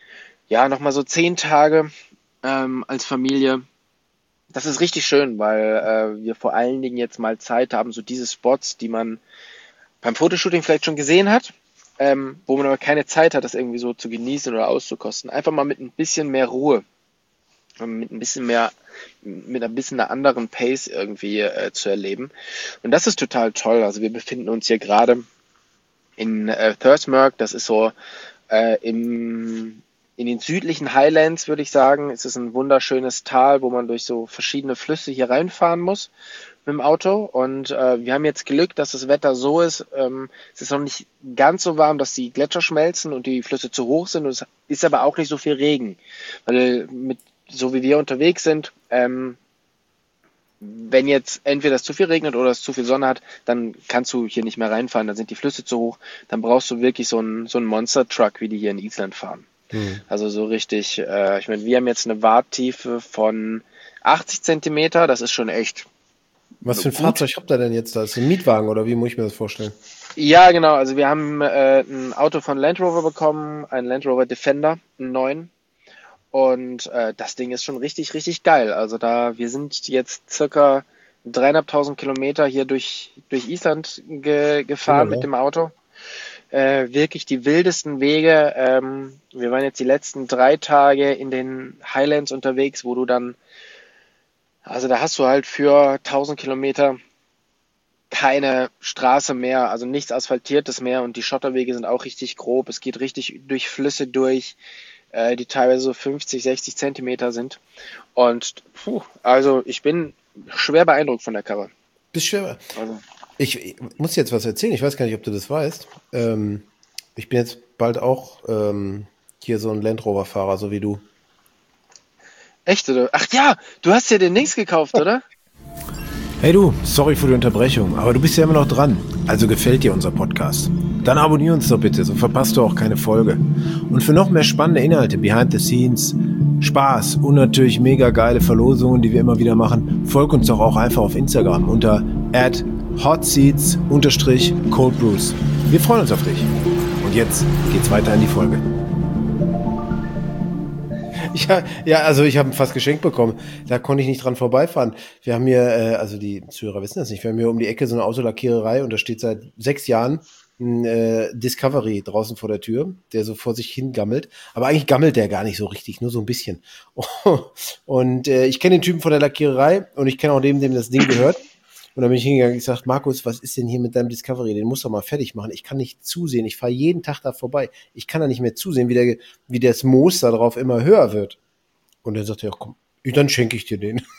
mal so 10 Tage als Familie. Das ist richtig schön, weil wir vor allen Dingen jetzt mal Zeit haben, so diese Spots, die man beim Fotoshooting vielleicht schon gesehen hat, wo man aber keine Zeit hat, das irgendwie so zu genießen oder auszukosten. Einfach mal mit ein bisschen mehr Ruhe, mit ein bisschen einer anderen Pace irgendwie zu erleben. Und das ist total toll. Also wir befinden uns hier gerade in Thursmerk, das ist so in den südlichen Highlands, würde ich sagen. Es ist ein wunderschönes Tal, wo man durch so verschiedene Flüsse hier reinfahren muss mit dem Auto. Und wir haben jetzt Glück, dass das Wetter so ist. Es ist noch nicht ganz so warm, dass die Gletscher schmelzen und die Flüsse zu hoch sind. Und es ist aber auch nicht so viel Regen. Weil so wie wir unterwegs sind, wenn jetzt entweder es zu viel regnet oder es zu viel Sonne hat, dann kannst du hier nicht mehr reinfahren. Dann sind die Flüsse zu hoch. Dann brauchst du wirklich so einen Monster-Truck, wie die hier in Island fahren. Also so richtig, ich meine, wir haben jetzt eine Warttiefe von 80 Zentimeter, das ist schon echt. Was für ein Fahrzeug habt ihr denn jetzt da? Ist das ein Mietwagen oder wie muss ich mir das vorstellen? Ja, genau, also wir haben ein Auto von Land Rover bekommen, einen Land Rover Defender, einen neuen. Und das Ding ist schon richtig, richtig geil. Also wir sind jetzt circa 3.500 Kilometer hier durch Island gefahren mit dem Auto. Wirklich die wildesten Wege. Wir waren jetzt die letzten 3 Tage in den Highlands unterwegs, wo du dann, also da hast du halt für 1.000 Kilometer keine Straße mehr, also nichts Asphaltiertes mehr und die Schotterwege sind auch richtig grob. Es geht richtig durch Flüsse durch, die teilweise so 50, 60 Zentimeter sind. Und also ich bin schwer beeindruckt von der Karre. Bist schwer. Also. Ich muss jetzt was erzählen, ich weiß gar nicht, ob du das weißt. Ich bin jetzt bald auch hier so ein Land Rover-Fahrer, so wie du. Echt, oder? Ach ja, du hast ja den Dings gekauft, oder? Hey du, sorry für die Unterbrechung, aber du bist ja immer noch dran. Also gefällt dir unser Podcast? Dann abonnier uns doch bitte, so verpasst du auch keine Folge. Und für noch mehr spannende Inhalte, Behind the Scenes, Spaß und natürlich mega geile Verlosungen, die wir immer wieder machen, folg uns doch auch einfach auf Instagram unter @hotseats_coldbrews. Wir freuen uns auf dich. Und jetzt geht's weiter in die Folge. Ja, also ich habe fast geschenkt bekommen. Da konnte ich nicht dran vorbeifahren. Wir haben hier, also die Zuhörer wissen das nicht, wir haben hier um die Ecke so eine Autolackiererei und da steht seit 6 Jahren ein Discovery draußen vor der Tür, der so vor sich hingammelt. Aber eigentlich gammelt der gar nicht so richtig, nur so ein bisschen. Und ich kenne den Typen von der Lackiererei und ich kenne auch dem das Ding gehört. Und dann bin ich hingegangen und gesagt, Markus, was ist denn hier mit deinem Discovery? Den musst du doch mal fertig machen. Ich kann nicht zusehen. Ich fahre jeden Tag da vorbei. Ich kann da nicht mehr zusehen, wie das Moos da drauf immer höher wird. Und dann sagt er, komm, dann schenke ich dir den.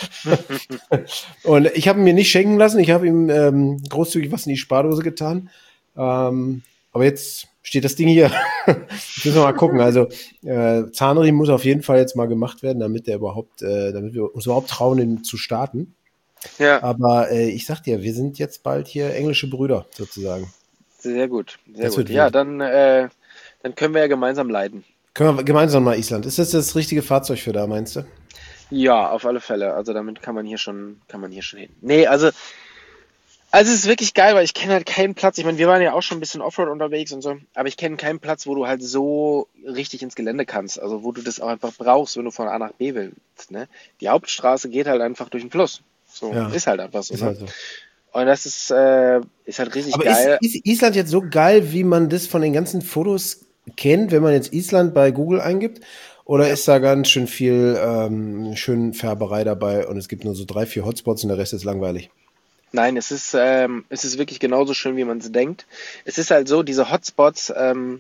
Und ich habe ihn mir nicht schenken lassen. Ich habe ihm großzügig was in die Spardose getan. Aber jetzt steht das Ding hier. Müssen wir mal gucken. Also Zahnriemen muss auf jeden Fall jetzt mal gemacht werden, damit wir uns überhaupt trauen, ihn zu starten. Ja. Aber ich sag dir, wir sind jetzt bald hier englische Brüder, sozusagen. Sehr gut, sehr Das gut. wird Ja, wild. dann können wir ja gemeinsam leiden. Können wir gemeinsam mal Island. Ist das richtige Fahrzeug für da, meinst du? Ja, auf alle Fälle. Also damit kann man hier schon hin. Nee, also es ist wirklich geil, weil ich kenne halt keinen Platz. Ich meine, wir waren ja auch schon ein bisschen Offroad unterwegs und so, aber ich kenne keinen Platz, wo du halt so richtig ins Gelände kannst. Also wo du das auch einfach brauchst, wenn du von A nach B willst. Ne? Die Hauptstraße geht halt einfach durch den Fluss. So, Ja. ist halt einfach so. Ist Ne? halt so. Und das ist halt richtig Aber geil. ist Island jetzt so geil, wie man das von den ganzen Fotos kennt, wenn man jetzt Island bei Google eingibt? Oder ist da ganz schön viel schön Färberei dabei und es gibt nur so 3, 4 Hotspots und der Rest ist langweilig? Nein, es ist wirklich genauso schön, wie man es denkt. Es ist halt so, diese Hotspots,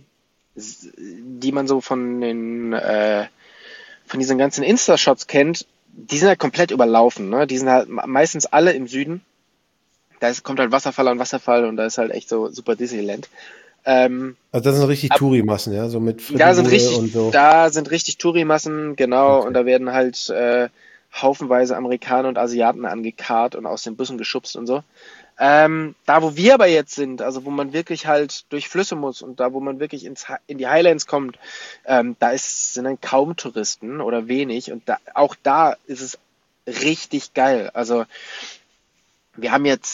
die man so von diesen ganzen Insta-Shots kennt, die sind halt komplett überlaufen. Ne? Die sind halt meistens alle im Süden. Kommt halt Wasserfall an Wasserfall und da ist halt echt so super Disneyland. Also das sind richtig Touri-Massen, ja, so mit Da sind Frittenbude und so. richtig Touri-Massen, genau, Okay. und da werden halt haufenweise Amerikaner und Asiaten angekarrt und aus den Bussen geschubst und so. Da, wo wir aber jetzt sind, also wo man wirklich halt durch Flüsse muss und da, wo man wirklich in die Highlands kommt, sind dann kaum Touristen oder wenig und auch da ist es richtig geil. Also wir haben jetzt,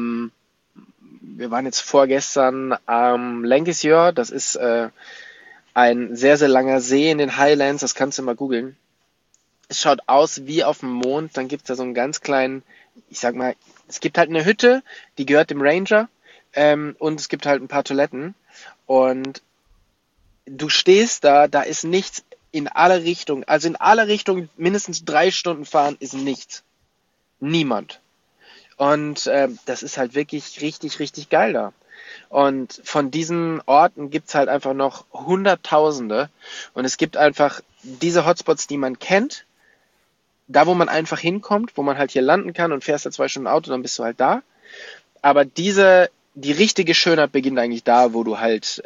wir waren jetzt vorgestern am Lancashire, das ist ein sehr, sehr langer See in den Highlands, das kannst du mal googeln. Es schaut aus wie auf dem Mond, dann gibt's da so einen ganz kleinen, ich sag mal, es gibt halt eine Hütte, die gehört dem Ranger, und es gibt halt ein paar Toiletten und du stehst da ist nichts in alle Richtungen, also in alle Richtungen mindestens 3 Stunden fahren ist nichts. Niemand. Und das ist halt wirklich richtig, richtig geil da. Und von diesen Orten gibt's halt einfach noch Hunderttausende. Und es gibt einfach diese Hotspots, die man kennt, da wo man einfach hinkommt, wo man halt hier landen kann und fährst da 2 Stunden Auto, dann bist du halt da. Aber die richtige Schönheit beginnt eigentlich da, wo du halt,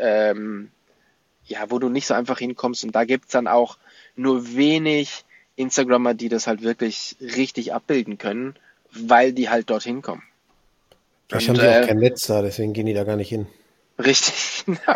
wo du nicht so einfach hinkommst. Und da gibt's dann auch nur wenig Instagrammer, die das halt wirklich richtig abbilden können, weil die halt dorthin kommen. Vielleicht Und, haben die auch kein Netz da, deswegen gehen die da gar nicht hin. Richtig, genau.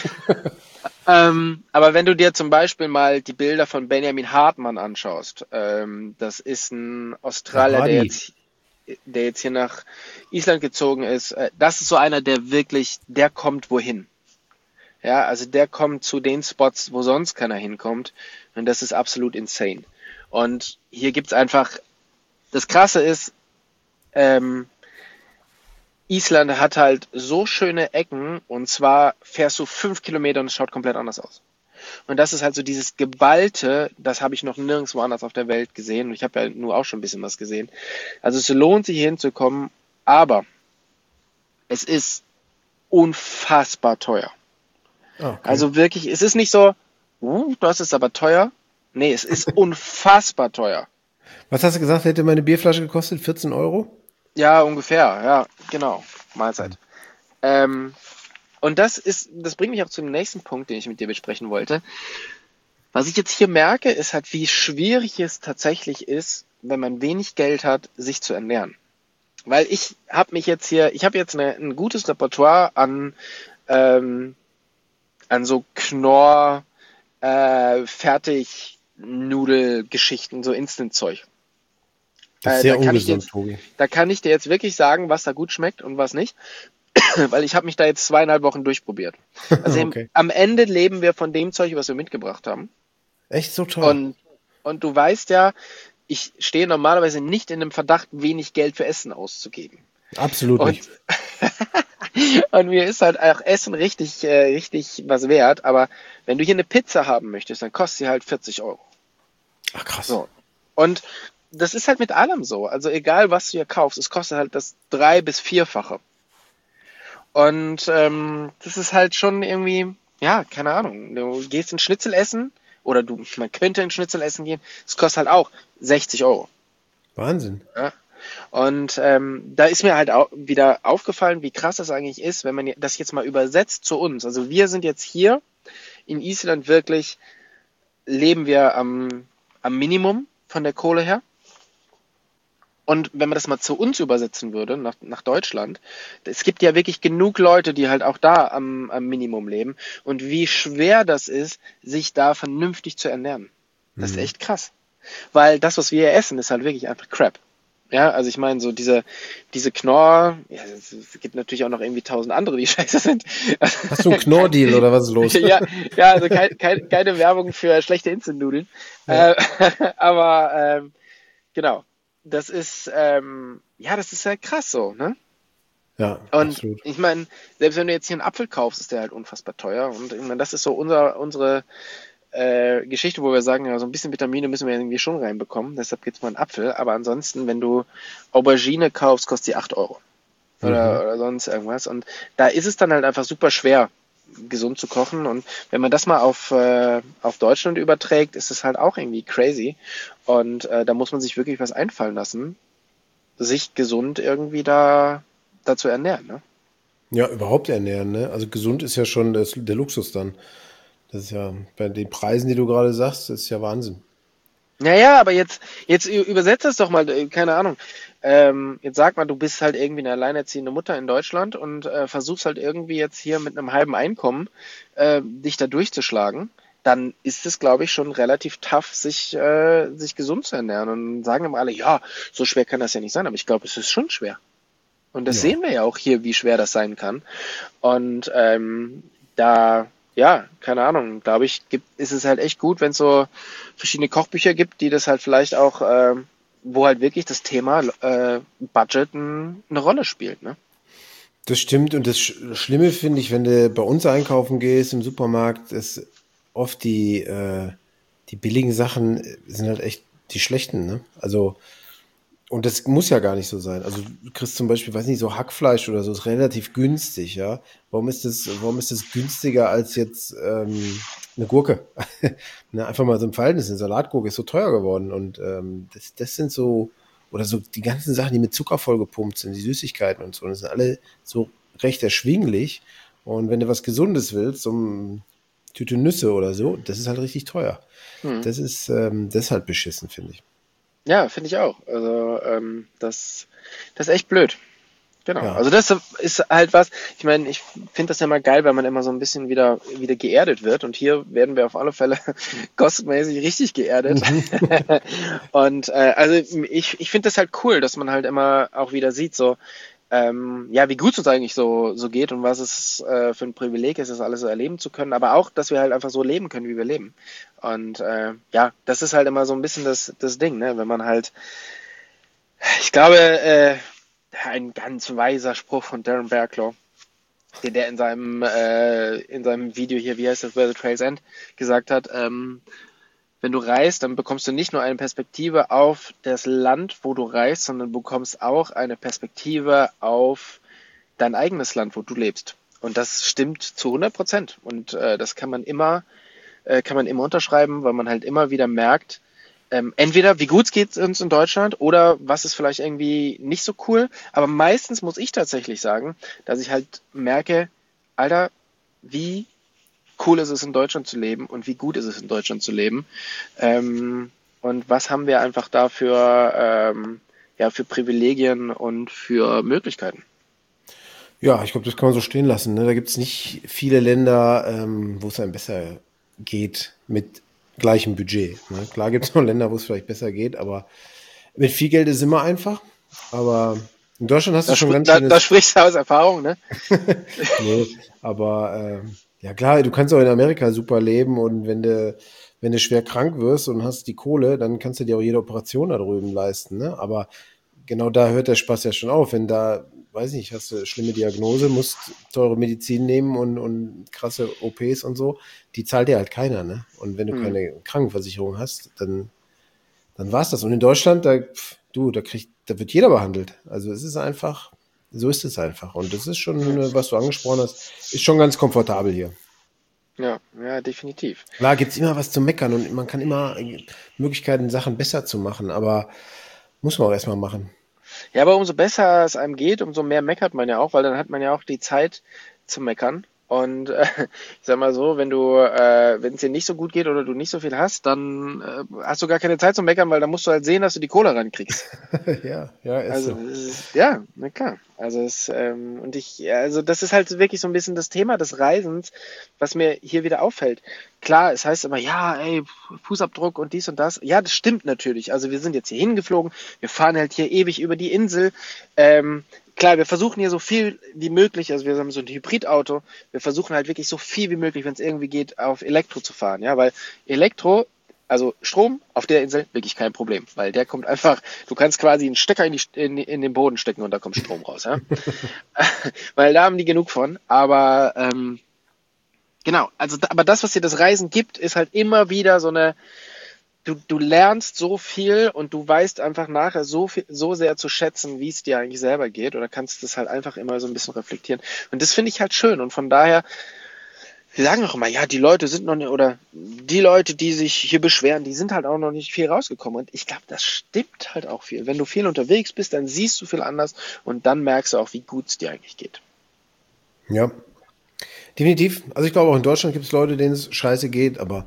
Aber wenn du dir zum Beispiel mal die Bilder von Benjamin Hartmann anschaust, das ist ein Australier, der jetzt hier nach Island gezogen ist, das ist so einer, der kommt wohin. Ja, also der kommt zu den Spots, wo sonst keiner hinkommt und das ist absolut insane. Und hier gibt's einfach, das Krasse ist, Island hat halt so schöne Ecken und zwar fährst du 5 Kilometer und es schaut komplett anders aus. Und das ist halt so dieses Geballte, das habe ich noch nirgendwo anders auf der Welt gesehen und ich habe ja nur auch schon ein bisschen was gesehen. Also es lohnt sich hier hinzukommen, aber es ist unfassbar teuer. Okay. Also wirklich, es ist nicht so, das ist aber teuer. Nee, es ist unfassbar teuer. Was hast du gesagt, hätte meine Bierflasche gekostet? 14 Euro? Ja, ungefähr, ja, genau. Mahlzeit. Und das bringt mich auch zu dem nächsten Punkt, den ich mit dir besprechen wollte. Was ich jetzt hier merke, ist halt, wie schwierig es tatsächlich ist, wenn man wenig Geld hat, sich zu ernähren. Weil ich habe jetzt ein gutes Repertoire an so Knorr, Fertignudelgeschichten, so Instant-Zeug. Das ist sehr ungesund, Tobi. Da kann ich dir jetzt wirklich sagen, was da gut schmeckt und was nicht, weil ich habe mich da jetzt 2,5 Wochen durchprobiert. Also Okay. am Ende leben wir von dem Zeug, was wir mitgebracht haben. Echt so toll? Und du weißt ja, ich stehe normalerweise nicht in dem Verdacht, wenig Geld für Essen auszugeben. Absolut nicht. Und mir ist halt auch Essen richtig was wert, aber wenn du hier eine Pizza haben möchtest, dann kostet sie halt 40 Euro. Ach krass. So. Und das ist halt mit allem so. Also egal, was du hier kaufst, es kostet halt das 3- bis 4-fache. Und das ist halt schon irgendwie, ja, keine Ahnung. Du gehst ein Schnitzel essen oder man könnte ein Schnitzel essen gehen, es kostet halt auch 60 Euro. Wahnsinn. Ja? Und da ist mir halt auch wieder aufgefallen, wie krass das eigentlich ist, wenn man das jetzt mal übersetzt zu uns. Also wir sind jetzt hier in Island wirklich, leben wir am Minimum von der Kohle her. Und wenn man das mal zu uns übersetzen würde, nach Deutschland, es gibt ja wirklich genug Leute, die halt auch da am Minimum leben. Und wie schwer das ist, sich da vernünftig zu ernähren. Das ist echt krass. Weil das, was wir hier essen, ist halt wirklich einfach Crap. Ja, also ich meine, so diese Knorr, ja, es gibt natürlich auch noch irgendwie 1000 andere, die scheiße sind. Hast du einen Knorr-Deal oder was ist los? Ja, also keine Werbung für schlechte Instant-Nudeln. Ja. Aber genau, das ist das ist halt krass so, ne? Ja, Und absolut. ich meine, selbst wenn du jetzt hier einen Apfel kaufst, ist der halt unfassbar teuer. Und ich meine, das ist so unsere Geschichte, wo wir sagen, ja, so ein bisschen Vitamine müssen wir irgendwie schon reinbekommen, deshalb gibt's mal einen Apfel. Aber ansonsten, wenn du Aubergine kaufst, kostet die 8 Euro. Oder sonst irgendwas. Und da ist es dann halt einfach super schwer, gesund zu kochen. Und wenn man das mal auf Deutschland überträgt, ist es halt auch irgendwie crazy. Und da muss man sich wirklich was einfallen lassen, sich gesund irgendwie da zu ernähren, ne? Ja, überhaupt ernähren, ne? Also gesund ist ja schon der Luxus dann. Das ist ja bei den Preisen, die du gerade sagst, das ist ja Wahnsinn. Naja, aber jetzt übersetzt das doch mal, keine Ahnung. Jetzt sag mal, du bist halt irgendwie eine alleinerziehende Mutter in Deutschland und versuchst halt irgendwie jetzt hier mit einem halben Einkommen dich da durchzuschlagen. Dann ist es, glaube ich, schon relativ tough, sich gesund zu ernähren. Und dann sagen immer alle, ja, so schwer kann das ja nicht sein. Aber ich glaube, es ist schon schwer. Und das Ja. sehen wir ja auch hier, wie schwer das sein kann. Und ja, keine Ahnung, glaube ich, ist es halt echt gut, wenn es so verschiedene Kochbücher gibt, die das halt vielleicht auch, wo halt wirklich das Thema Budget eine Rolle spielt, ne? Das stimmt. Und das Schlimme finde ich, wenn du bei uns einkaufen gehst im Supermarkt, ist oft die billigen Sachen sind halt echt die schlechten, ne? Also, und das muss ja gar nicht so sein. Also du kriegst zum Beispiel, weiß nicht, so Hackfleisch oder so, ist relativ günstig, ja. Warum ist das günstiger als jetzt eine Gurke? Ne, einfach mal so im Verhältnis, eine Salatgurke ist so teuer geworden. Und das sind so, oder so die ganzen Sachen, die mit Zucker vollgepumpt sind, die Süßigkeiten und so, das sind alle so recht erschwinglich. Und wenn du was Gesundes willst, so eine Tüte Nüsse oder so, das ist halt richtig teuer. Hm. Das ist halt beschissen, finde ich. Ja, finde ich auch. Also das ist echt blöd. Genau. Ja. Also das ist halt was, ich meine, ich finde das ja mal geil, weil man immer so ein bisschen wieder geerdet wird. Und hier werden wir auf alle Fälle kostmäßig richtig geerdet. Und also ich finde das halt cool, dass man halt immer auch wieder sieht, so wie gut es uns eigentlich so geht und was es für ein Privileg ist, das alles so erleben zu können, aber auch, dass wir halt einfach so leben können, wie wir leben. Und das ist halt immer so ein bisschen das Ding, ne? Wenn man halt, ich glaube, ein ganz weiser Spruch von Darren Berklow, den der in seinem Video hier, wie heißt das, Where the Trails End, gesagt hat, wenn du reist, dann bekommst du nicht nur eine Perspektive auf das Land, wo du reist, sondern bekommst auch eine Perspektive auf dein eigenes Land, wo du lebst. Und das stimmt zu 100%. Und das kann man immer unterschreiben, weil man halt immer wieder merkt, entweder wie gut geht es uns in Deutschland oder was ist vielleicht irgendwie nicht so cool. Aber meistens muss ich tatsächlich sagen, dass ich halt merke, Alter, wie cool ist es in Deutschland zu leben und wie gut ist es in Deutschland zu leben. Und was haben wir einfach da für Privilegien und für Möglichkeiten. Ja, ich glaube, das kann man so stehen lassen. Ne? Da gibt es nicht viele Länder, wo es einem besser geht mit gleichem Budget. Ne? Klar gibt es noch Länder, wo es vielleicht besser geht, aber mit viel Geld ist es immer einfach. Aber in Deutschland hast du schon ganz schönes... Da sprichst du aus Erfahrung, ne? Nee, aber ja klar, du kannst auch in Amerika super leben und wenn du schwer krank wirst und hast die Kohle, dann kannst du dir auch jede Operation da drüben leisten. Ne? Aber genau da hört der Spaß ja schon auf. Wenn da, weiß nicht, hast du eine schlimme Diagnose, musst teure Medizin nehmen und krasse OPs und so, die zahlt dir halt keiner. Ne? Und wenn du keine Krankenversicherung hast, dann dann war's das. Und in Deutschland, da wird jeder behandelt. Also es ist einfach, so ist es einfach. Und das ist schon, was du angesprochen hast, ist schon ganz komfortabel hier. Ja, definitiv. Klar gibt's immer was zu meckern und man kann immer Möglichkeiten, Sachen besser zu machen, aber muss man auch erstmal machen. Ja, aber umso besser es einem geht, umso mehr meckert man ja auch, weil dann hat man ja auch die Zeit zu meckern. Und ich sag mal so, wenn es dir nicht so gut geht oder du nicht so viel hast, dann hast du gar keine Zeit zum Meckern, weil dann musst du halt sehen, dass du die Kohle rankriegst. Ja, ist Also so. ja, na klar. Also also das ist halt wirklich so ein bisschen das Thema des Reisens, was mir hier wieder auffällt. Klar, es heißt immer, ja, ey, Fußabdruck und dies und das. Ja, das stimmt natürlich. Also wir sind jetzt hier hingeflogen, wir fahren halt hier ewig über die Insel. Klar, wir versuchen hier so viel wie möglich, also wir haben so ein Hybridauto, wir versuchen halt wirklich so viel wie möglich, wenn es irgendwie geht, auf Elektro zu fahren, ja, weil Elektro, also Strom auf der Insel, wirklich kein Problem, weil der kommt einfach, du kannst quasi einen Stecker in den Boden stecken und da kommt Strom raus, ja. Weil da haben die genug von, aber genau, also aber das, was dir das Reisen gibt, ist halt immer wieder so eine, du lernst so viel und du weißt einfach nachher so sehr zu schätzen, wie es dir eigentlich selber geht, oder kannst das halt einfach immer so ein bisschen reflektieren. Und das finde ich halt schön. Und von daher, wir sagen auch immer, ja, die Leute sind noch nicht, oder die Leute, die sich hier beschweren, die sind halt auch noch nicht viel rausgekommen. Und ich glaube, das stimmt halt auch viel. Wenn du viel unterwegs bist, dann siehst du viel anders und dann merkst du auch, wie gut es dir eigentlich geht. Ja, definitiv. Also ich glaube, auch in Deutschland gibt es Leute, denen es scheiße geht, aber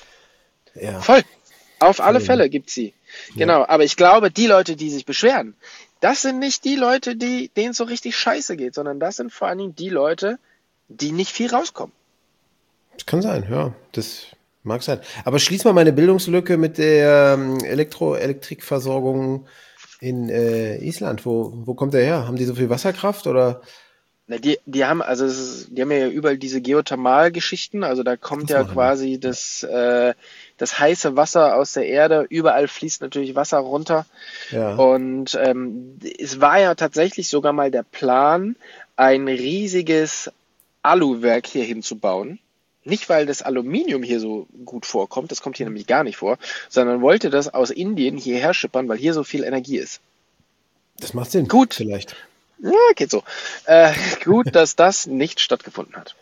ja. Voll. Auf alle Fälle gibt's sie. Genau, ja. Aber ich glaube, die Leute, die sich beschweren, das sind nicht die Leute, denen es so richtig scheiße geht, sondern das sind vor allen Dingen die Leute, die nicht viel rauskommen. Das kann sein, ja. Das mag sein. Aber schließ mal meine Bildungslücke mit der Elektrikversorgung in Island. Wo kommt der her? Haben die so viel Wasserkraft oder? Na, die haben ja überall diese Geothermalgeschichten, also da kommt ja quasi das heiße Wasser aus der Erde, überall fließt natürlich Wasser runter. Ja. Und es war ja tatsächlich sogar mal der Plan, ein riesiges Aluwerk hier hinzubauen. Nicht, weil das Aluminium hier so gut vorkommt, das kommt hier nämlich gar nicht vor, sondern wollte das aus Indien hierher schippern, weil hier so viel Energie ist. Das macht Sinn. Gut. Vielleicht. Ja, geht so. Gut, dass das nicht stattgefunden hat.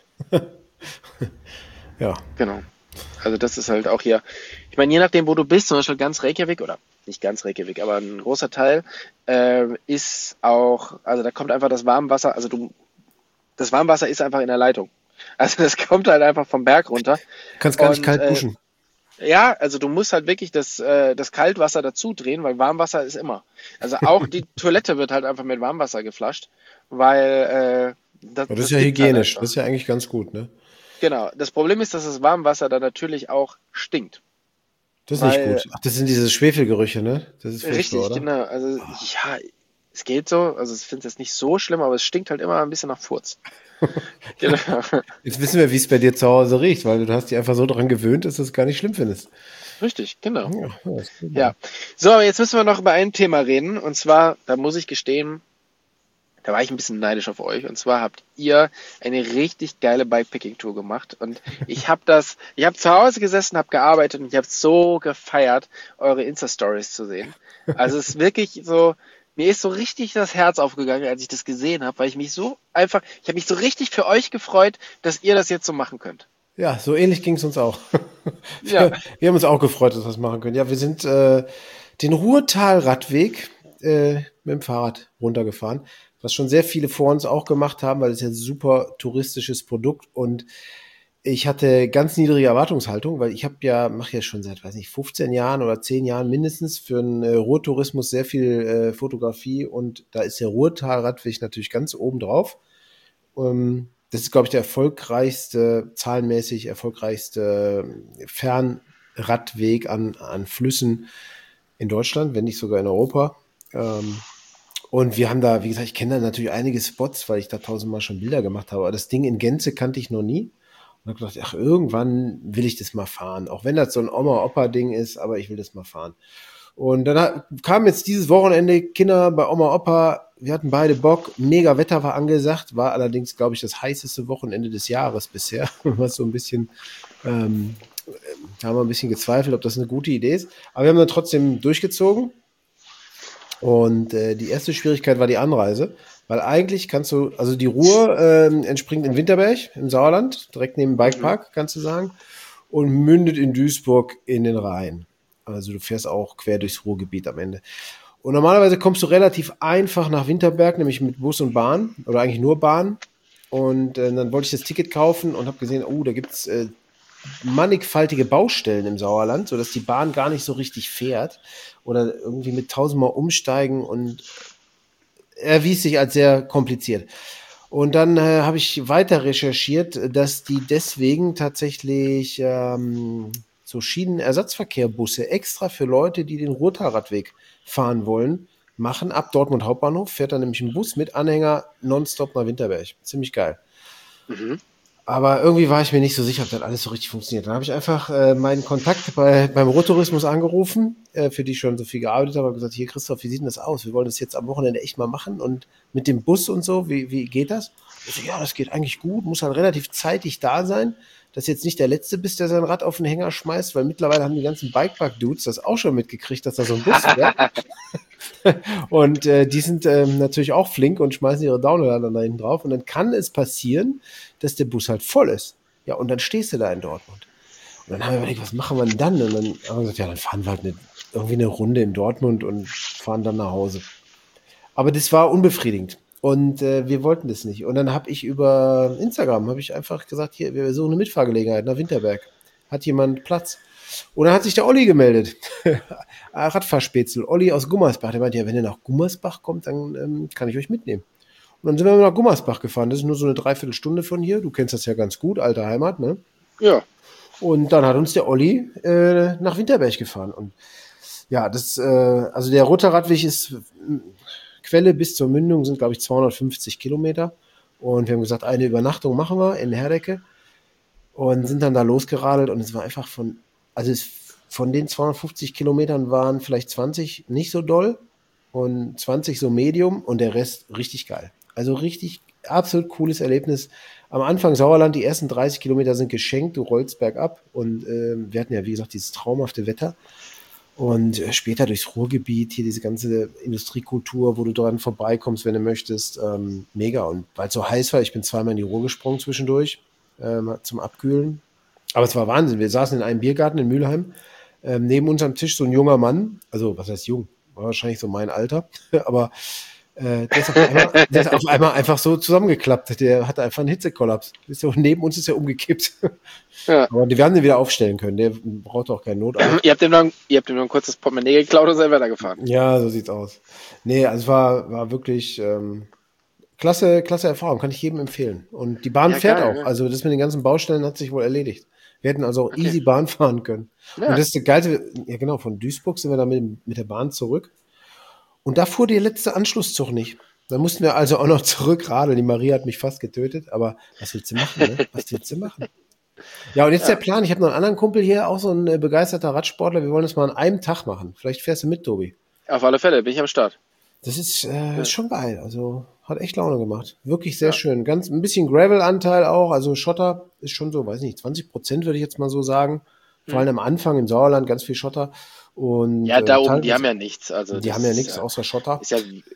Ja. Genau. Also das ist halt auch hier, ich meine, je nachdem, wo du bist, zum Beispiel ganz Reykjavik, oder nicht ganz Reykjavik, aber ein großer Teil ist auch, also da kommt einfach das Warmwasser, das Warmwasser ist einfach in der Leitung. Also das kommt halt einfach vom Berg runter. Du kannst gar nicht kalt duschen. Ja, also du musst halt wirklich das Kaltwasser dazu drehen, weil Warmwasser ist immer. Also auch die Toilette wird halt einfach mit Warmwasser geflasht, weil das ist ja hygienisch, das ist ja eigentlich ganz gut, ne? Genau. Das Problem ist, dass das Warmwasser dann natürlich auch stinkt. Das ist nicht gut. Ach, das sind diese Schwefelgerüche, ne? Das ist richtig, oder? Genau. Also ja, es geht so. Also ich finde es nicht so schlimm, aber es stinkt halt immer ein bisschen nach Furz. Genau. Jetzt wissen wir, wie es bei dir zu Hause riecht, weil du hast dich einfach so daran gewöhnt, dass du es gar nicht schlimm findest. Richtig, genau. Ja. So, jetzt müssen wir noch über ein Thema reden. Und zwar, da muss ich gestehen, da war ich ein bisschen neidisch auf euch. Und zwar habt ihr eine richtig geile Bikepacking-Tour gemacht. Und ich habe zu Hause gesessen, habe gearbeitet und ich habe so gefeiert, eure Insta-Stories zu sehen. Also es ist wirklich so, mir ist so richtig das Herz aufgegangen, als ich das gesehen habe, weil ich habe mich so richtig für euch gefreut, dass ihr das jetzt so machen könnt. Ja, so ähnlich ging es uns auch. Ja. Wir haben uns auch gefreut, dass wir das machen können. Ja, wir sind den Ruhrtal-Radweg mit dem Fahrrad runtergefahren, was schon sehr viele vor uns auch gemacht haben, weil es ja ein super touristisches Produkt und ich hatte ganz niedrige Erwartungshaltung, weil ich mache ja schon seit, 15 Jahren oder 10 Jahren mindestens für den Ruhrtourismus sehr viel Fotografie und da ist der Ruhrtal-Radweg natürlich ganz oben drauf. Das ist, glaube ich, der zahlenmäßig erfolgreichste Fernradweg an Flüssen in Deutschland, wenn nicht sogar in Europa. Und wir haben da, wie gesagt, ich kenne da natürlich einige Spots, weil ich da 1000-mal schon Bilder gemacht habe, aber das Ding in Gänze kannte ich noch nie. Und habe gedacht, irgendwann will ich das mal fahren. Auch wenn das so ein Oma-Opa-Ding ist, aber ich will das mal fahren. Und dann kam jetzt dieses Wochenende Kinder bei Oma, Opa. Wir hatten beide Bock. Mega Wetter war angesagt. War allerdings, glaube ich, das heißeste Wochenende des Jahres bisher. Was so ein bisschen Da haben wir ein bisschen gezweifelt, ob das eine gute Idee ist. Aber wir haben dann trotzdem durchgezogen. Und die erste Schwierigkeit war die Anreise. Weil eigentlich kannst du, also die Ruhr entspringt in Winterberg im Sauerland, direkt neben dem Bikepark, kannst du sagen, und mündet in Duisburg in den Rhein. Also du fährst auch quer durchs Ruhrgebiet am Ende. Und normalerweise kommst du relativ einfach nach Winterberg, nämlich mit Bus und Bahn oder eigentlich nur Bahn. Und dann wollte ich das Ticket kaufen und habe gesehen, da gibt's mannigfaltige Baustellen im Sauerland, sodass die Bahn gar nicht so richtig fährt oder irgendwie mit 1000-mal umsteigen und erwies sich als sehr kompliziert. Und dann habe ich weiter recherchiert, dass die deswegen tatsächlich so Schienenersatzverkehrbusse extra für Leute, die den Ruhrtalradweg fahren wollen, machen. Ab Dortmund Hauptbahnhof fährt dann nämlich ein Bus mit Anhänger nonstop nach Winterberg. Ziemlich geil. Mhm. Aber irgendwie war ich mir nicht so sicher, ob das alles so richtig funktioniert. Dann habe ich einfach meinen Kontakt beim Ruhrtourismus angerufen, für die ich schon so viel gearbeitet habe, und gesagt, hier Christoph, wie sieht denn das aus? Wir wollen das jetzt am Wochenende echt mal machen und mit dem Bus und so, wie geht das? Ich so, ja, das geht eigentlich gut, muss halt relativ zeitig da sein, dass jetzt nicht der Letzte bist, der sein Rad auf den Hänger schmeißt, weil mittlerweile haben die ganzen Bikepark-Dudes das auch schon mitgekriegt, dass da so ein Bus fährt. Und die sind natürlich auch flink und schmeißen ihre Downhill dann da hinten drauf. Und dann kann es passieren, dass der Bus halt voll ist. Ja, und dann stehst du da in Dortmund. Und dann haben wir überlegt, was machen wir denn dann? Und dann haben wir gesagt, ja, dann fahren wir halt irgendwie eine Runde in Dortmund und fahren dann nach Hause. Aber das war unbefriedigend. Und wir wollten das nicht. Und dann habe ich über Instagram, einfach gesagt, hier, wir suchen eine Mitfahrgelegenheit nach Winterberg. Hat jemand Platz? Und dann hat sich der Olli gemeldet. Radfahrspätzle. Olli aus Gummersbach. Der meinte, ja, wenn ihr nach Gummersbach kommt, dann kann ich euch mitnehmen. Und dann sind wir nach Gummersbach gefahren. Das ist nur so eine Dreiviertelstunde von hier. Du kennst das ja ganz gut, alte Heimat, ne? Ja. Und dann hat uns der Olli nach Winterberg gefahren. Und ja, also der Roter Radweg ist Quelle bis zur Mündung sind, glaube ich, 250 Kilometer. Und wir haben gesagt, eine Übernachtung machen wir in Herdecke. Und sind dann da losgeradelt. Und es war einfach von den 250 Kilometern waren vielleicht 20 nicht so doll und 20 so medium und der Rest richtig geil. Also richtig absolut cooles Erlebnis. Am Anfang Sauerland, die ersten 30 Kilometer sind geschenkt, du rollst bergab und wir hatten ja, wie gesagt, dieses traumhafte Wetter. Und später durchs Ruhrgebiet, hier diese ganze Industriekultur, wo du dran vorbeikommst, wenn du möchtest, mega. Und weil es so heiß war, ich bin zweimal in die Ruhr gesprungen zwischendurch zum Abkühlen. Aber es war Wahnsinn. Wir saßen in einem Biergarten in Mülheim. Neben uns am Tisch so ein junger Mann, also was heißt jung, war wahrscheinlich so mein Alter, aber der ist auf einmal einfach so zusammengeklappt. Der hatte einfach einen Hitzekollaps. Neben uns ist er umgekippt. Ja. Aber wir haben den wieder aufstellen können. Der braucht auch keinen Notarzt. Ihr habt ihm noch ein kurzes Portemonnaie geklaut und seid weitergefahren. Ja, so sieht's aus. Nee, also es war wirklich klasse Erfahrung. Kann ich jedem empfehlen. Und die Bahn fährt geil, auch. ja. Also das mit den ganzen Baustellen hat sich wohl erledigt. Wir hätten also auch easy Bahn fahren können. Ja. Und das ist das Geilste, ja genau, von Duisburg sind wir dann mit der Bahn zurück. Und da fuhr der letzte Anschlusszug nicht. Da mussten wir also auch noch zurückradeln. Die Maria hat mich fast getötet, aber was willst du machen, ne? Was willst du machen? Ja, und jetzt der Plan, ich habe noch einen anderen Kumpel hier, auch so ein begeisterter Radsportler. Wir wollen das mal an einem Tag machen. Vielleicht fährst du mit, Tobi. Auf alle Fälle, bin ich am Start. Das ist schon geil. Also hat echt Laune gemacht. Wirklich sehr schön. Ganz ein bisschen Gravel-Anteil auch. Also Schotter ist schon so, weiß nicht, 20% würde ich jetzt mal so sagen. Vor allem am Anfang im Sauerland ganz viel Schotter. Und, ja, da oben, die haben ja nichts. Also die haben ja nichts außer Schotter. Ist ja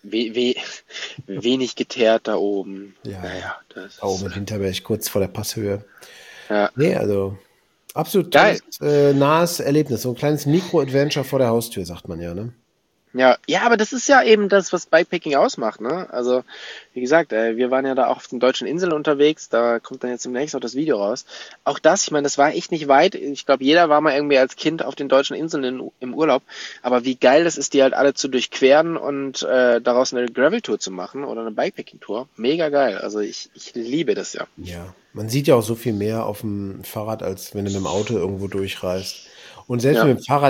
wenig geteert da oben. Ja, naja, da oben in Winterberg, kurz vor der Passhöhe. Ja. Nee, also absolut geil. Nahes Erlebnis. So ein kleines Mikro-Adventure vor der Haustür, sagt man ja, ne? Ja, aber das ist ja eben das, was Bikepacking ausmacht, ne? Also, wie gesagt, wir waren ja da auch auf den deutschen Inseln unterwegs, da kommt dann jetzt demnächst auch das Video raus. Auch das, ich meine, das war echt nicht weit. Ich glaube, jeder war mal irgendwie als Kind auf den deutschen Inseln im Urlaub. Aber wie geil das ist, die halt alle zu durchqueren und daraus eine Gravel-Tour zu machen oder eine Bikepacking-Tour. Mega geil. Also ich liebe das ja. Ja, man sieht ja auch so viel mehr auf dem Fahrrad, als wenn du mit dem Auto irgendwo durchreist. Und selbst mit dem Fahrrad,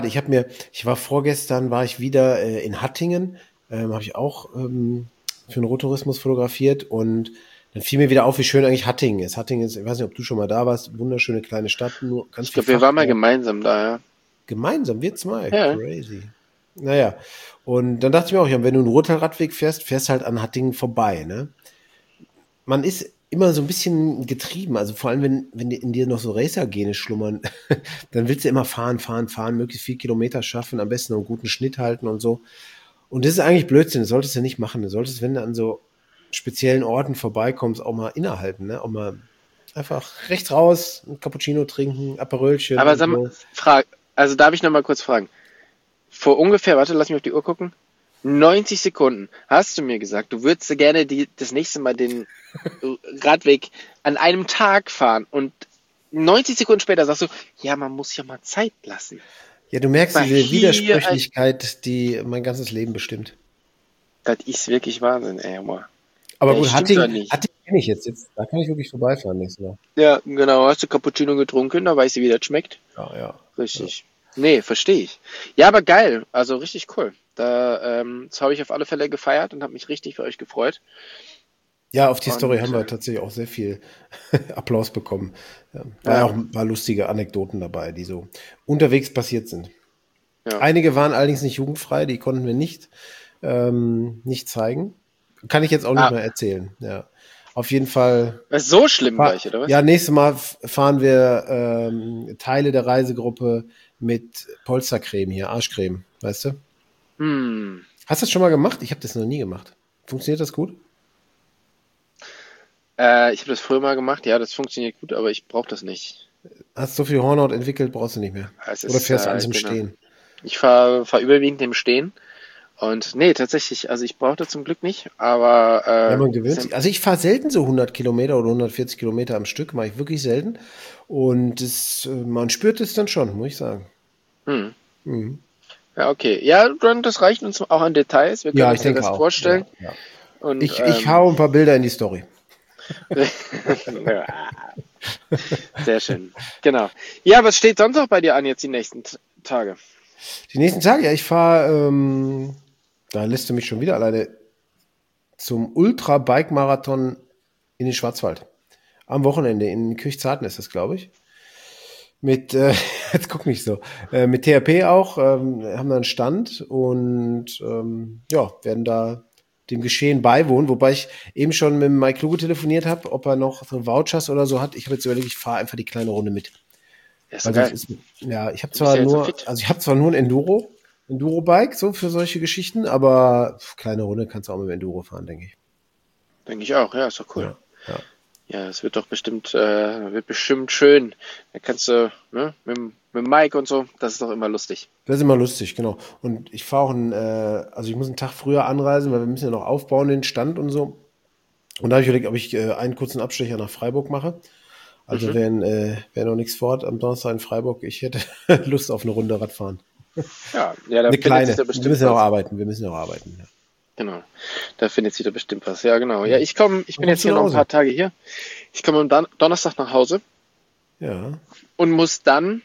war ich wieder in Hattingen, habe ich auch für den Ruhrtourismus fotografiert und dann fiel mir wieder auf, wie schön eigentlich Hattingen ist. Hattingen ist, ich weiß nicht, ob du schon mal da warst, wunderschöne kleine Stadt, nur ganz viel. Ich glaube, wir waren mal gemeinsam da, ja. Gemeinsam, wir zwei, ja. Crazy. Naja, und dann dachte ich mir auch, ja, wenn du einen Ruhrtalradweg fährst, fährst halt an Hattingen vorbei, ne? Man ist immer so ein bisschen getrieben. Also vor allem, wenn in dir noch so Racer-Gene schlummern, dann willst du immer fahren, fahren, fahren, möglichst viel Kilometer schaffen, am besten noch einen guten Schnitt halten und so. Und das ist eigentlich Blödsinn, das solltest du nicht machen. Du solltest, wenn du an so speziellen Orten vorbeikommst, auch mal innehalten, ne? Auch mal einfach rechts raus, ein Cappuccino trinken, Aperölchen Aber und sag mal, so. also darf ich noch mal kurz fragen? Vor ungefähr, warte, lass mich auf die Uhr gucken. 90 Sekunden hast du mir gesagt, du würdest gerne das nächste Mal den Radweg an einem Tag fahren und 90 Sekunden später sagst du, ja, man muss ja mal Zeit lassen. Ja, du merkst Mal diese hier, Widersprüchlichkeit, die mein ganzes Leben bestimmt. das ist wirklich Wahnsinn, ey, Junge. Aber Ey, gut, stimmt doch Hatting nicht. kenne ich jetzt. Da kann ich wirklich vorbeifahren nächstes Mal. Ja, genau, hast du Cappuccino getrunken, da weißt du, wie das schmeckt. Ja, ja. Richtig. Nee, verstehe ich. Ja, aber geil, also richtig cool. Das habe ich auf alle Fälle gefeiert und habe mich richtig für euch gefreut. Ja, auf die Story Und haben wir tatsächlich auch sehr viel Applaus bekommen. War ja, auch ein paar lustige Anekdoten dabei, die so unterwegs passiert sind. ja. Einige waren allerdings nicht jugendfrei, die konnten wir nicht zeigen. Kann ich jetzt auch nicht Ah, mehr erzählen. Ja. Auf jeden Fall. so schlimm gleich, oder was? Ja, nächstes Mal fahren wir Teile der Reisegruppe mit Polstercreme hier, Arschcreme, weißt du? Hm. Hast du das schon mal gemacht? Ich habe das noch nie gemacht. Funktioniert das gut? Ich habe das früher mal gemacht, ja, das funktioniert gut, aber ich brauche das nicht. Hast so viel Hornhaut entwickelt, brauchst du nicht mehr. Es Oder ist, fährst du alles im genau. Stehen? Ich fahr überwiegend im Stehen und nee, tatsächlich, also ich brauche das zum Glück nicht, aber Ja, man gewöhnt sich. Also ich fahre selten so 100 Kilometer oder 140 Kilometer am Stück, mache ich wirklich selten. Und man spürt es dann schon, muss ich sagen. hm. Mhm. Ja, okay. Ja, dann das reicht uns auch an Details. Wir können Ja, uns ich den denke Rest auch. vorstellen. Ja, ja. Und Ich hau ein paar Bilder in die Story. sehr schön. Genau. Ja, was steht sonst noch bei dir an jetzt die nächsten Tage? Die nächsten Tage, ja, ich fahre, da lässt du mich schon wieder alleine, zum Ultra-Bike-Marathon in den Schwarzwald. Am Wochenende in Kirchzarten ist das, glaube ich. Mit, jetzt guck nicht so, mit THP auch, haben da einen Stand und ja, werden da dem Geschehen beiwohnen, wobei ich eben schon mit Mike Kluge telefoniert habe, ob er noch so Vouchers oder so hat. Ich habe jetzt überlegt, ich fahre einfach die kleine Runde mit. Ja, ist so Weil sonst geil. ist, ja, ich habe Du bist zwar ja jetzt so nur, fit. also ich habe zwar nur ein Enduro-Bike, so für solche Geschichten, aber kleine Runde kannst du auch mit dem Enduro fahren, denke ich. Denke ich auch. Ja, ist doch cool. Ja, ja. Ja, es wird doch wird bestimmt schön. Da kannst du, ne, mit Mike und so, das ist doch immer lustig. Das ist immer lustig, genau. Und ich fahre auch also ich muss einen Tag früher anreisen, weil wir müssen ja noch aufbauen, den Stand und so. Und da habe ich überlegt, ob ich einen kurzen Abstecher nach Freiburg mache. Also Mhm. wer noch nichts vorhat am Donnerstag in Freiburg, ich hätte Lust auf eine Runde Radfahren. Ja, da Eine findet sich kleine. da Wir bestimmt müssen ja auch was. arbeiten. Wir müssen ja auch arbeiten. Ja. Genau. Da findet sich da bestimmt was. Ja, genau. Ja, Ja. ich Wann bin jetzt kommst du hier nach noch ein Hause? paar Tage hier. Ich komme am Donnerstag nach Hause Ja. und muss dann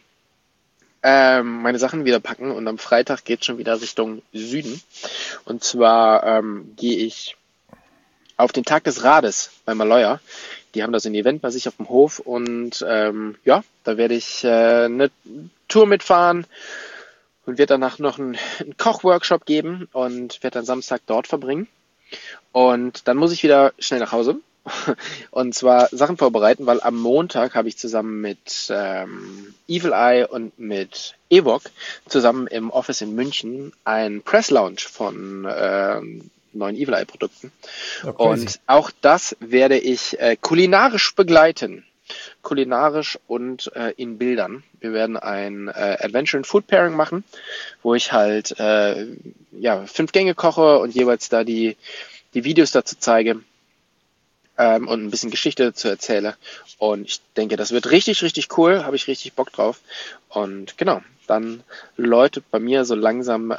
meine Sachen wieder packen und am Freitag geht schon wieder Richtung Süden. Und zwar gehe ich auf den Tag des Rades bei Maloja. Die haben da so ein Event bei sich auf dem Hof und ja, da werde ich eine Tour mitfahren und werde danach noch einen Kochworkshop geben und werde dann Samstag dort verbringen. Und dann muss ich wieder schnell nach Hause und zwar Sachen vorbereiten, weil am Montag habe ich zusammen mit Evil Eye und mit Evok zusammen im Office in München ein Press Launch von neuen Evil Eye Produkten. Ja, crazy. Und auch das werde ich kulinarisch begleiten. Kulinarisch und in Bildern. Wir werden ein Adventure and Food Pairing machen, wo ich halt 5 Gänge koche und jeweils da die Videos dazu zeige und ein bisschen Geschichte dazu erzähle. Und ich denke, das wird richtig, richtig cool. Habe ich richtig Bock drauf. Und genau, dann läutet bei mir so langsam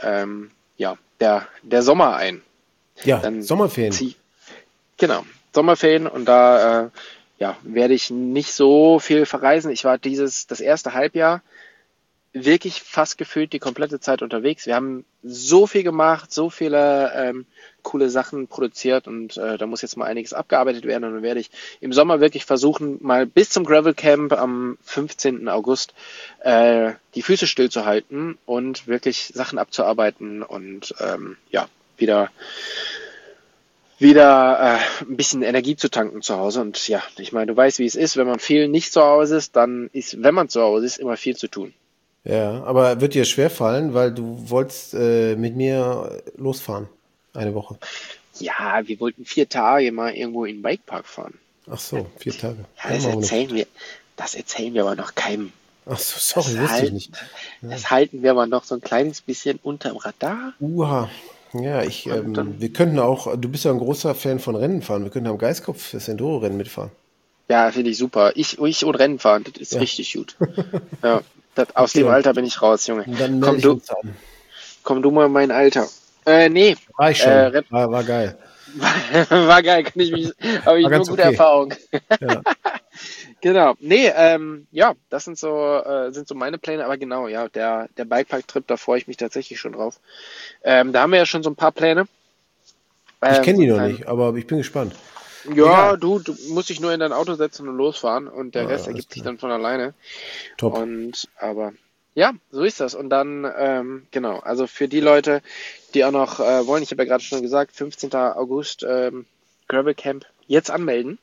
der Sommer ein. Ja, Dann Sommerferien. Genau, Sommerferien und da werde ich nicht so viel verreisen. Ich war das erste Halbjahr wirklich fast gefühlt die komplette Zeit unterwegs. Wir haben so viel gemacht, so viele coole Sachen produziert und da muss jetzt mal einiges abgearbeitet werden und dann werde ich im Sommer wirklich versuchen, mal bis zum Gravel Camp am 15. August die Füße stillzuhalten und wirklich Sachen abzuarbeiten und wieder wieder ein bisschen Energie zu tanken zu Hause. Und ja, ich meine, du weißt, wie es ist, wenn man viel nicht zu Hause ist, dann ist, wenn man zu Hause ist, immer viel zu tun. Ja, aber wird dir schwer fallen, weil du wolltest mit mir losfahren. Eine Woche. Ja, wir wollten 4 Tage mal irgendwo in den Bikepark fahren. Ach so, 4 Tage. Ja, das erzählen wir aber noch keinem. Ach so, sorry, wusste ich nicht. Das halten wir aber noch so ein kleines bisschen unterm Radar. Uha. Ja, wir könnten auch, du bist ja ein großer Fan von Rennen fahren, wir könnten am Geistkopf das Enduro-Rennen mitfahren. Ja, finde ich super. Ich und Rennen fahren, das ist richtig gut. Ja, aus dem Alter bin ich raus, Junge. Und dann melde ich uns an. Komm du mal in mein Alter. Nee. War ich schon. War geil. War geil, habe ich nur gute Erfahrung. Ja. Genau. Nee, ja, das sind so meine Pläne, aber genau, ja, der Bikepark-Trip, da freue ich mich tatsächlich schon drauf. Da haben wir ja schon so ein paar Pläne. Ich kenne die noch nicht, aber ich bin gespannt. Ja, du musst dich nur in dein Auto setzen und losfahren und der Rest ergibt sich dann von alleine. Top. Aber ja, so ist das. Und dann, genau, also für die Leute, die auch noch wollen, ich habe ja gerade schon gesagt, 15. August Gravel Camp jetzt anmelden.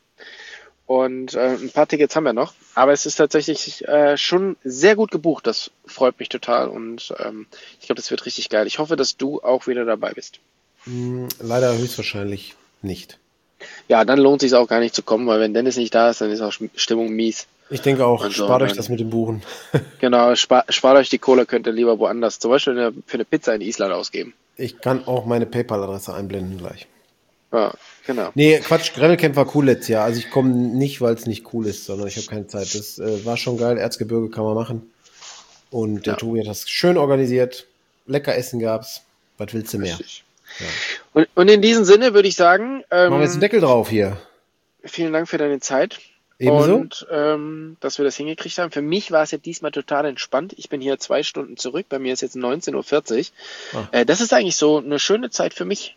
Und ein paar Tickets haben wir noch. Aber es ist tatsächlich schon sehr gut gebucht. Das freut mich total. Und ich glaube, das wird richtig geil. Ich hoffe, dass du auch wieder dabei bist. Leider höchstwahrscheinlich nicht. Ja, dann lohnt es sich auch gar nicht zu kommen, weil wenn Dennis nicht da ist, dann ist auch Stimmung mies. Ich denke auch, spart euch das mit dem Buchen. Genau, spart euch die Kohle, könnt ihr lieber woanders, zum Beispiel für eine Pizza in Island ausgeben. Ich kann auch meine PayPal-Adresse einblenden gleich. Ja, genau. Nee, Quatsch, Gravelcamp war cool letztes Jahr. Also ich komme nicht, weil es nicht cool ist, sondern ich habe keine Zeit. Das war schon geil, Erzgebirge kann man machen. Und der Tobi hat das schön organisiert. Lecker Essen gab's. Was willst du mehr? Ja. Und in diesem Sinne würde ich sagen, machen wir jetzt einen Deckel drauf hier. Vielen Dank für deine Zeit. Ebenso. Und dass wir das hingekriegt haben. Für mich war es ja diesmal total entspannt. Ich bin hier 2 Stunden zurück. Bei mir ist jetzt 19:40 Uhr. Das ist eigentlich so eine schöne Zeit für mich.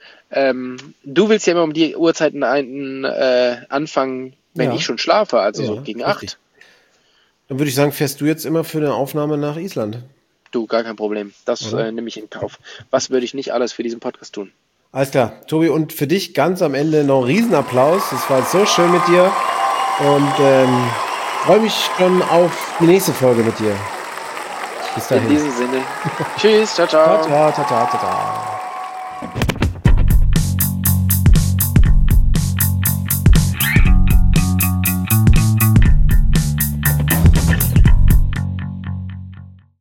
Du willst ja immer um die Uhrzeiten anfangen, wenn ich schon schlafe, also so gegen 8. Dann würde ich sagen, fährst du jetzt immer für eine Aufnahme nach Island? Du, gar kein Problem. Das nehme ich in Kauf. Was würde ich nicht alles für diesen Podcast tun? Alles klar. Tobi, und für dich ganz am Ende noch einen Riesenapplaus. Es war jetzt so schön mit dir. Und freue mich schon auf die nächste Folge mit dir. Bis dahin. In diesem Sinne. Tschüss, ciao, ciao. Ciao, ciao, ciao, ciao, ciao.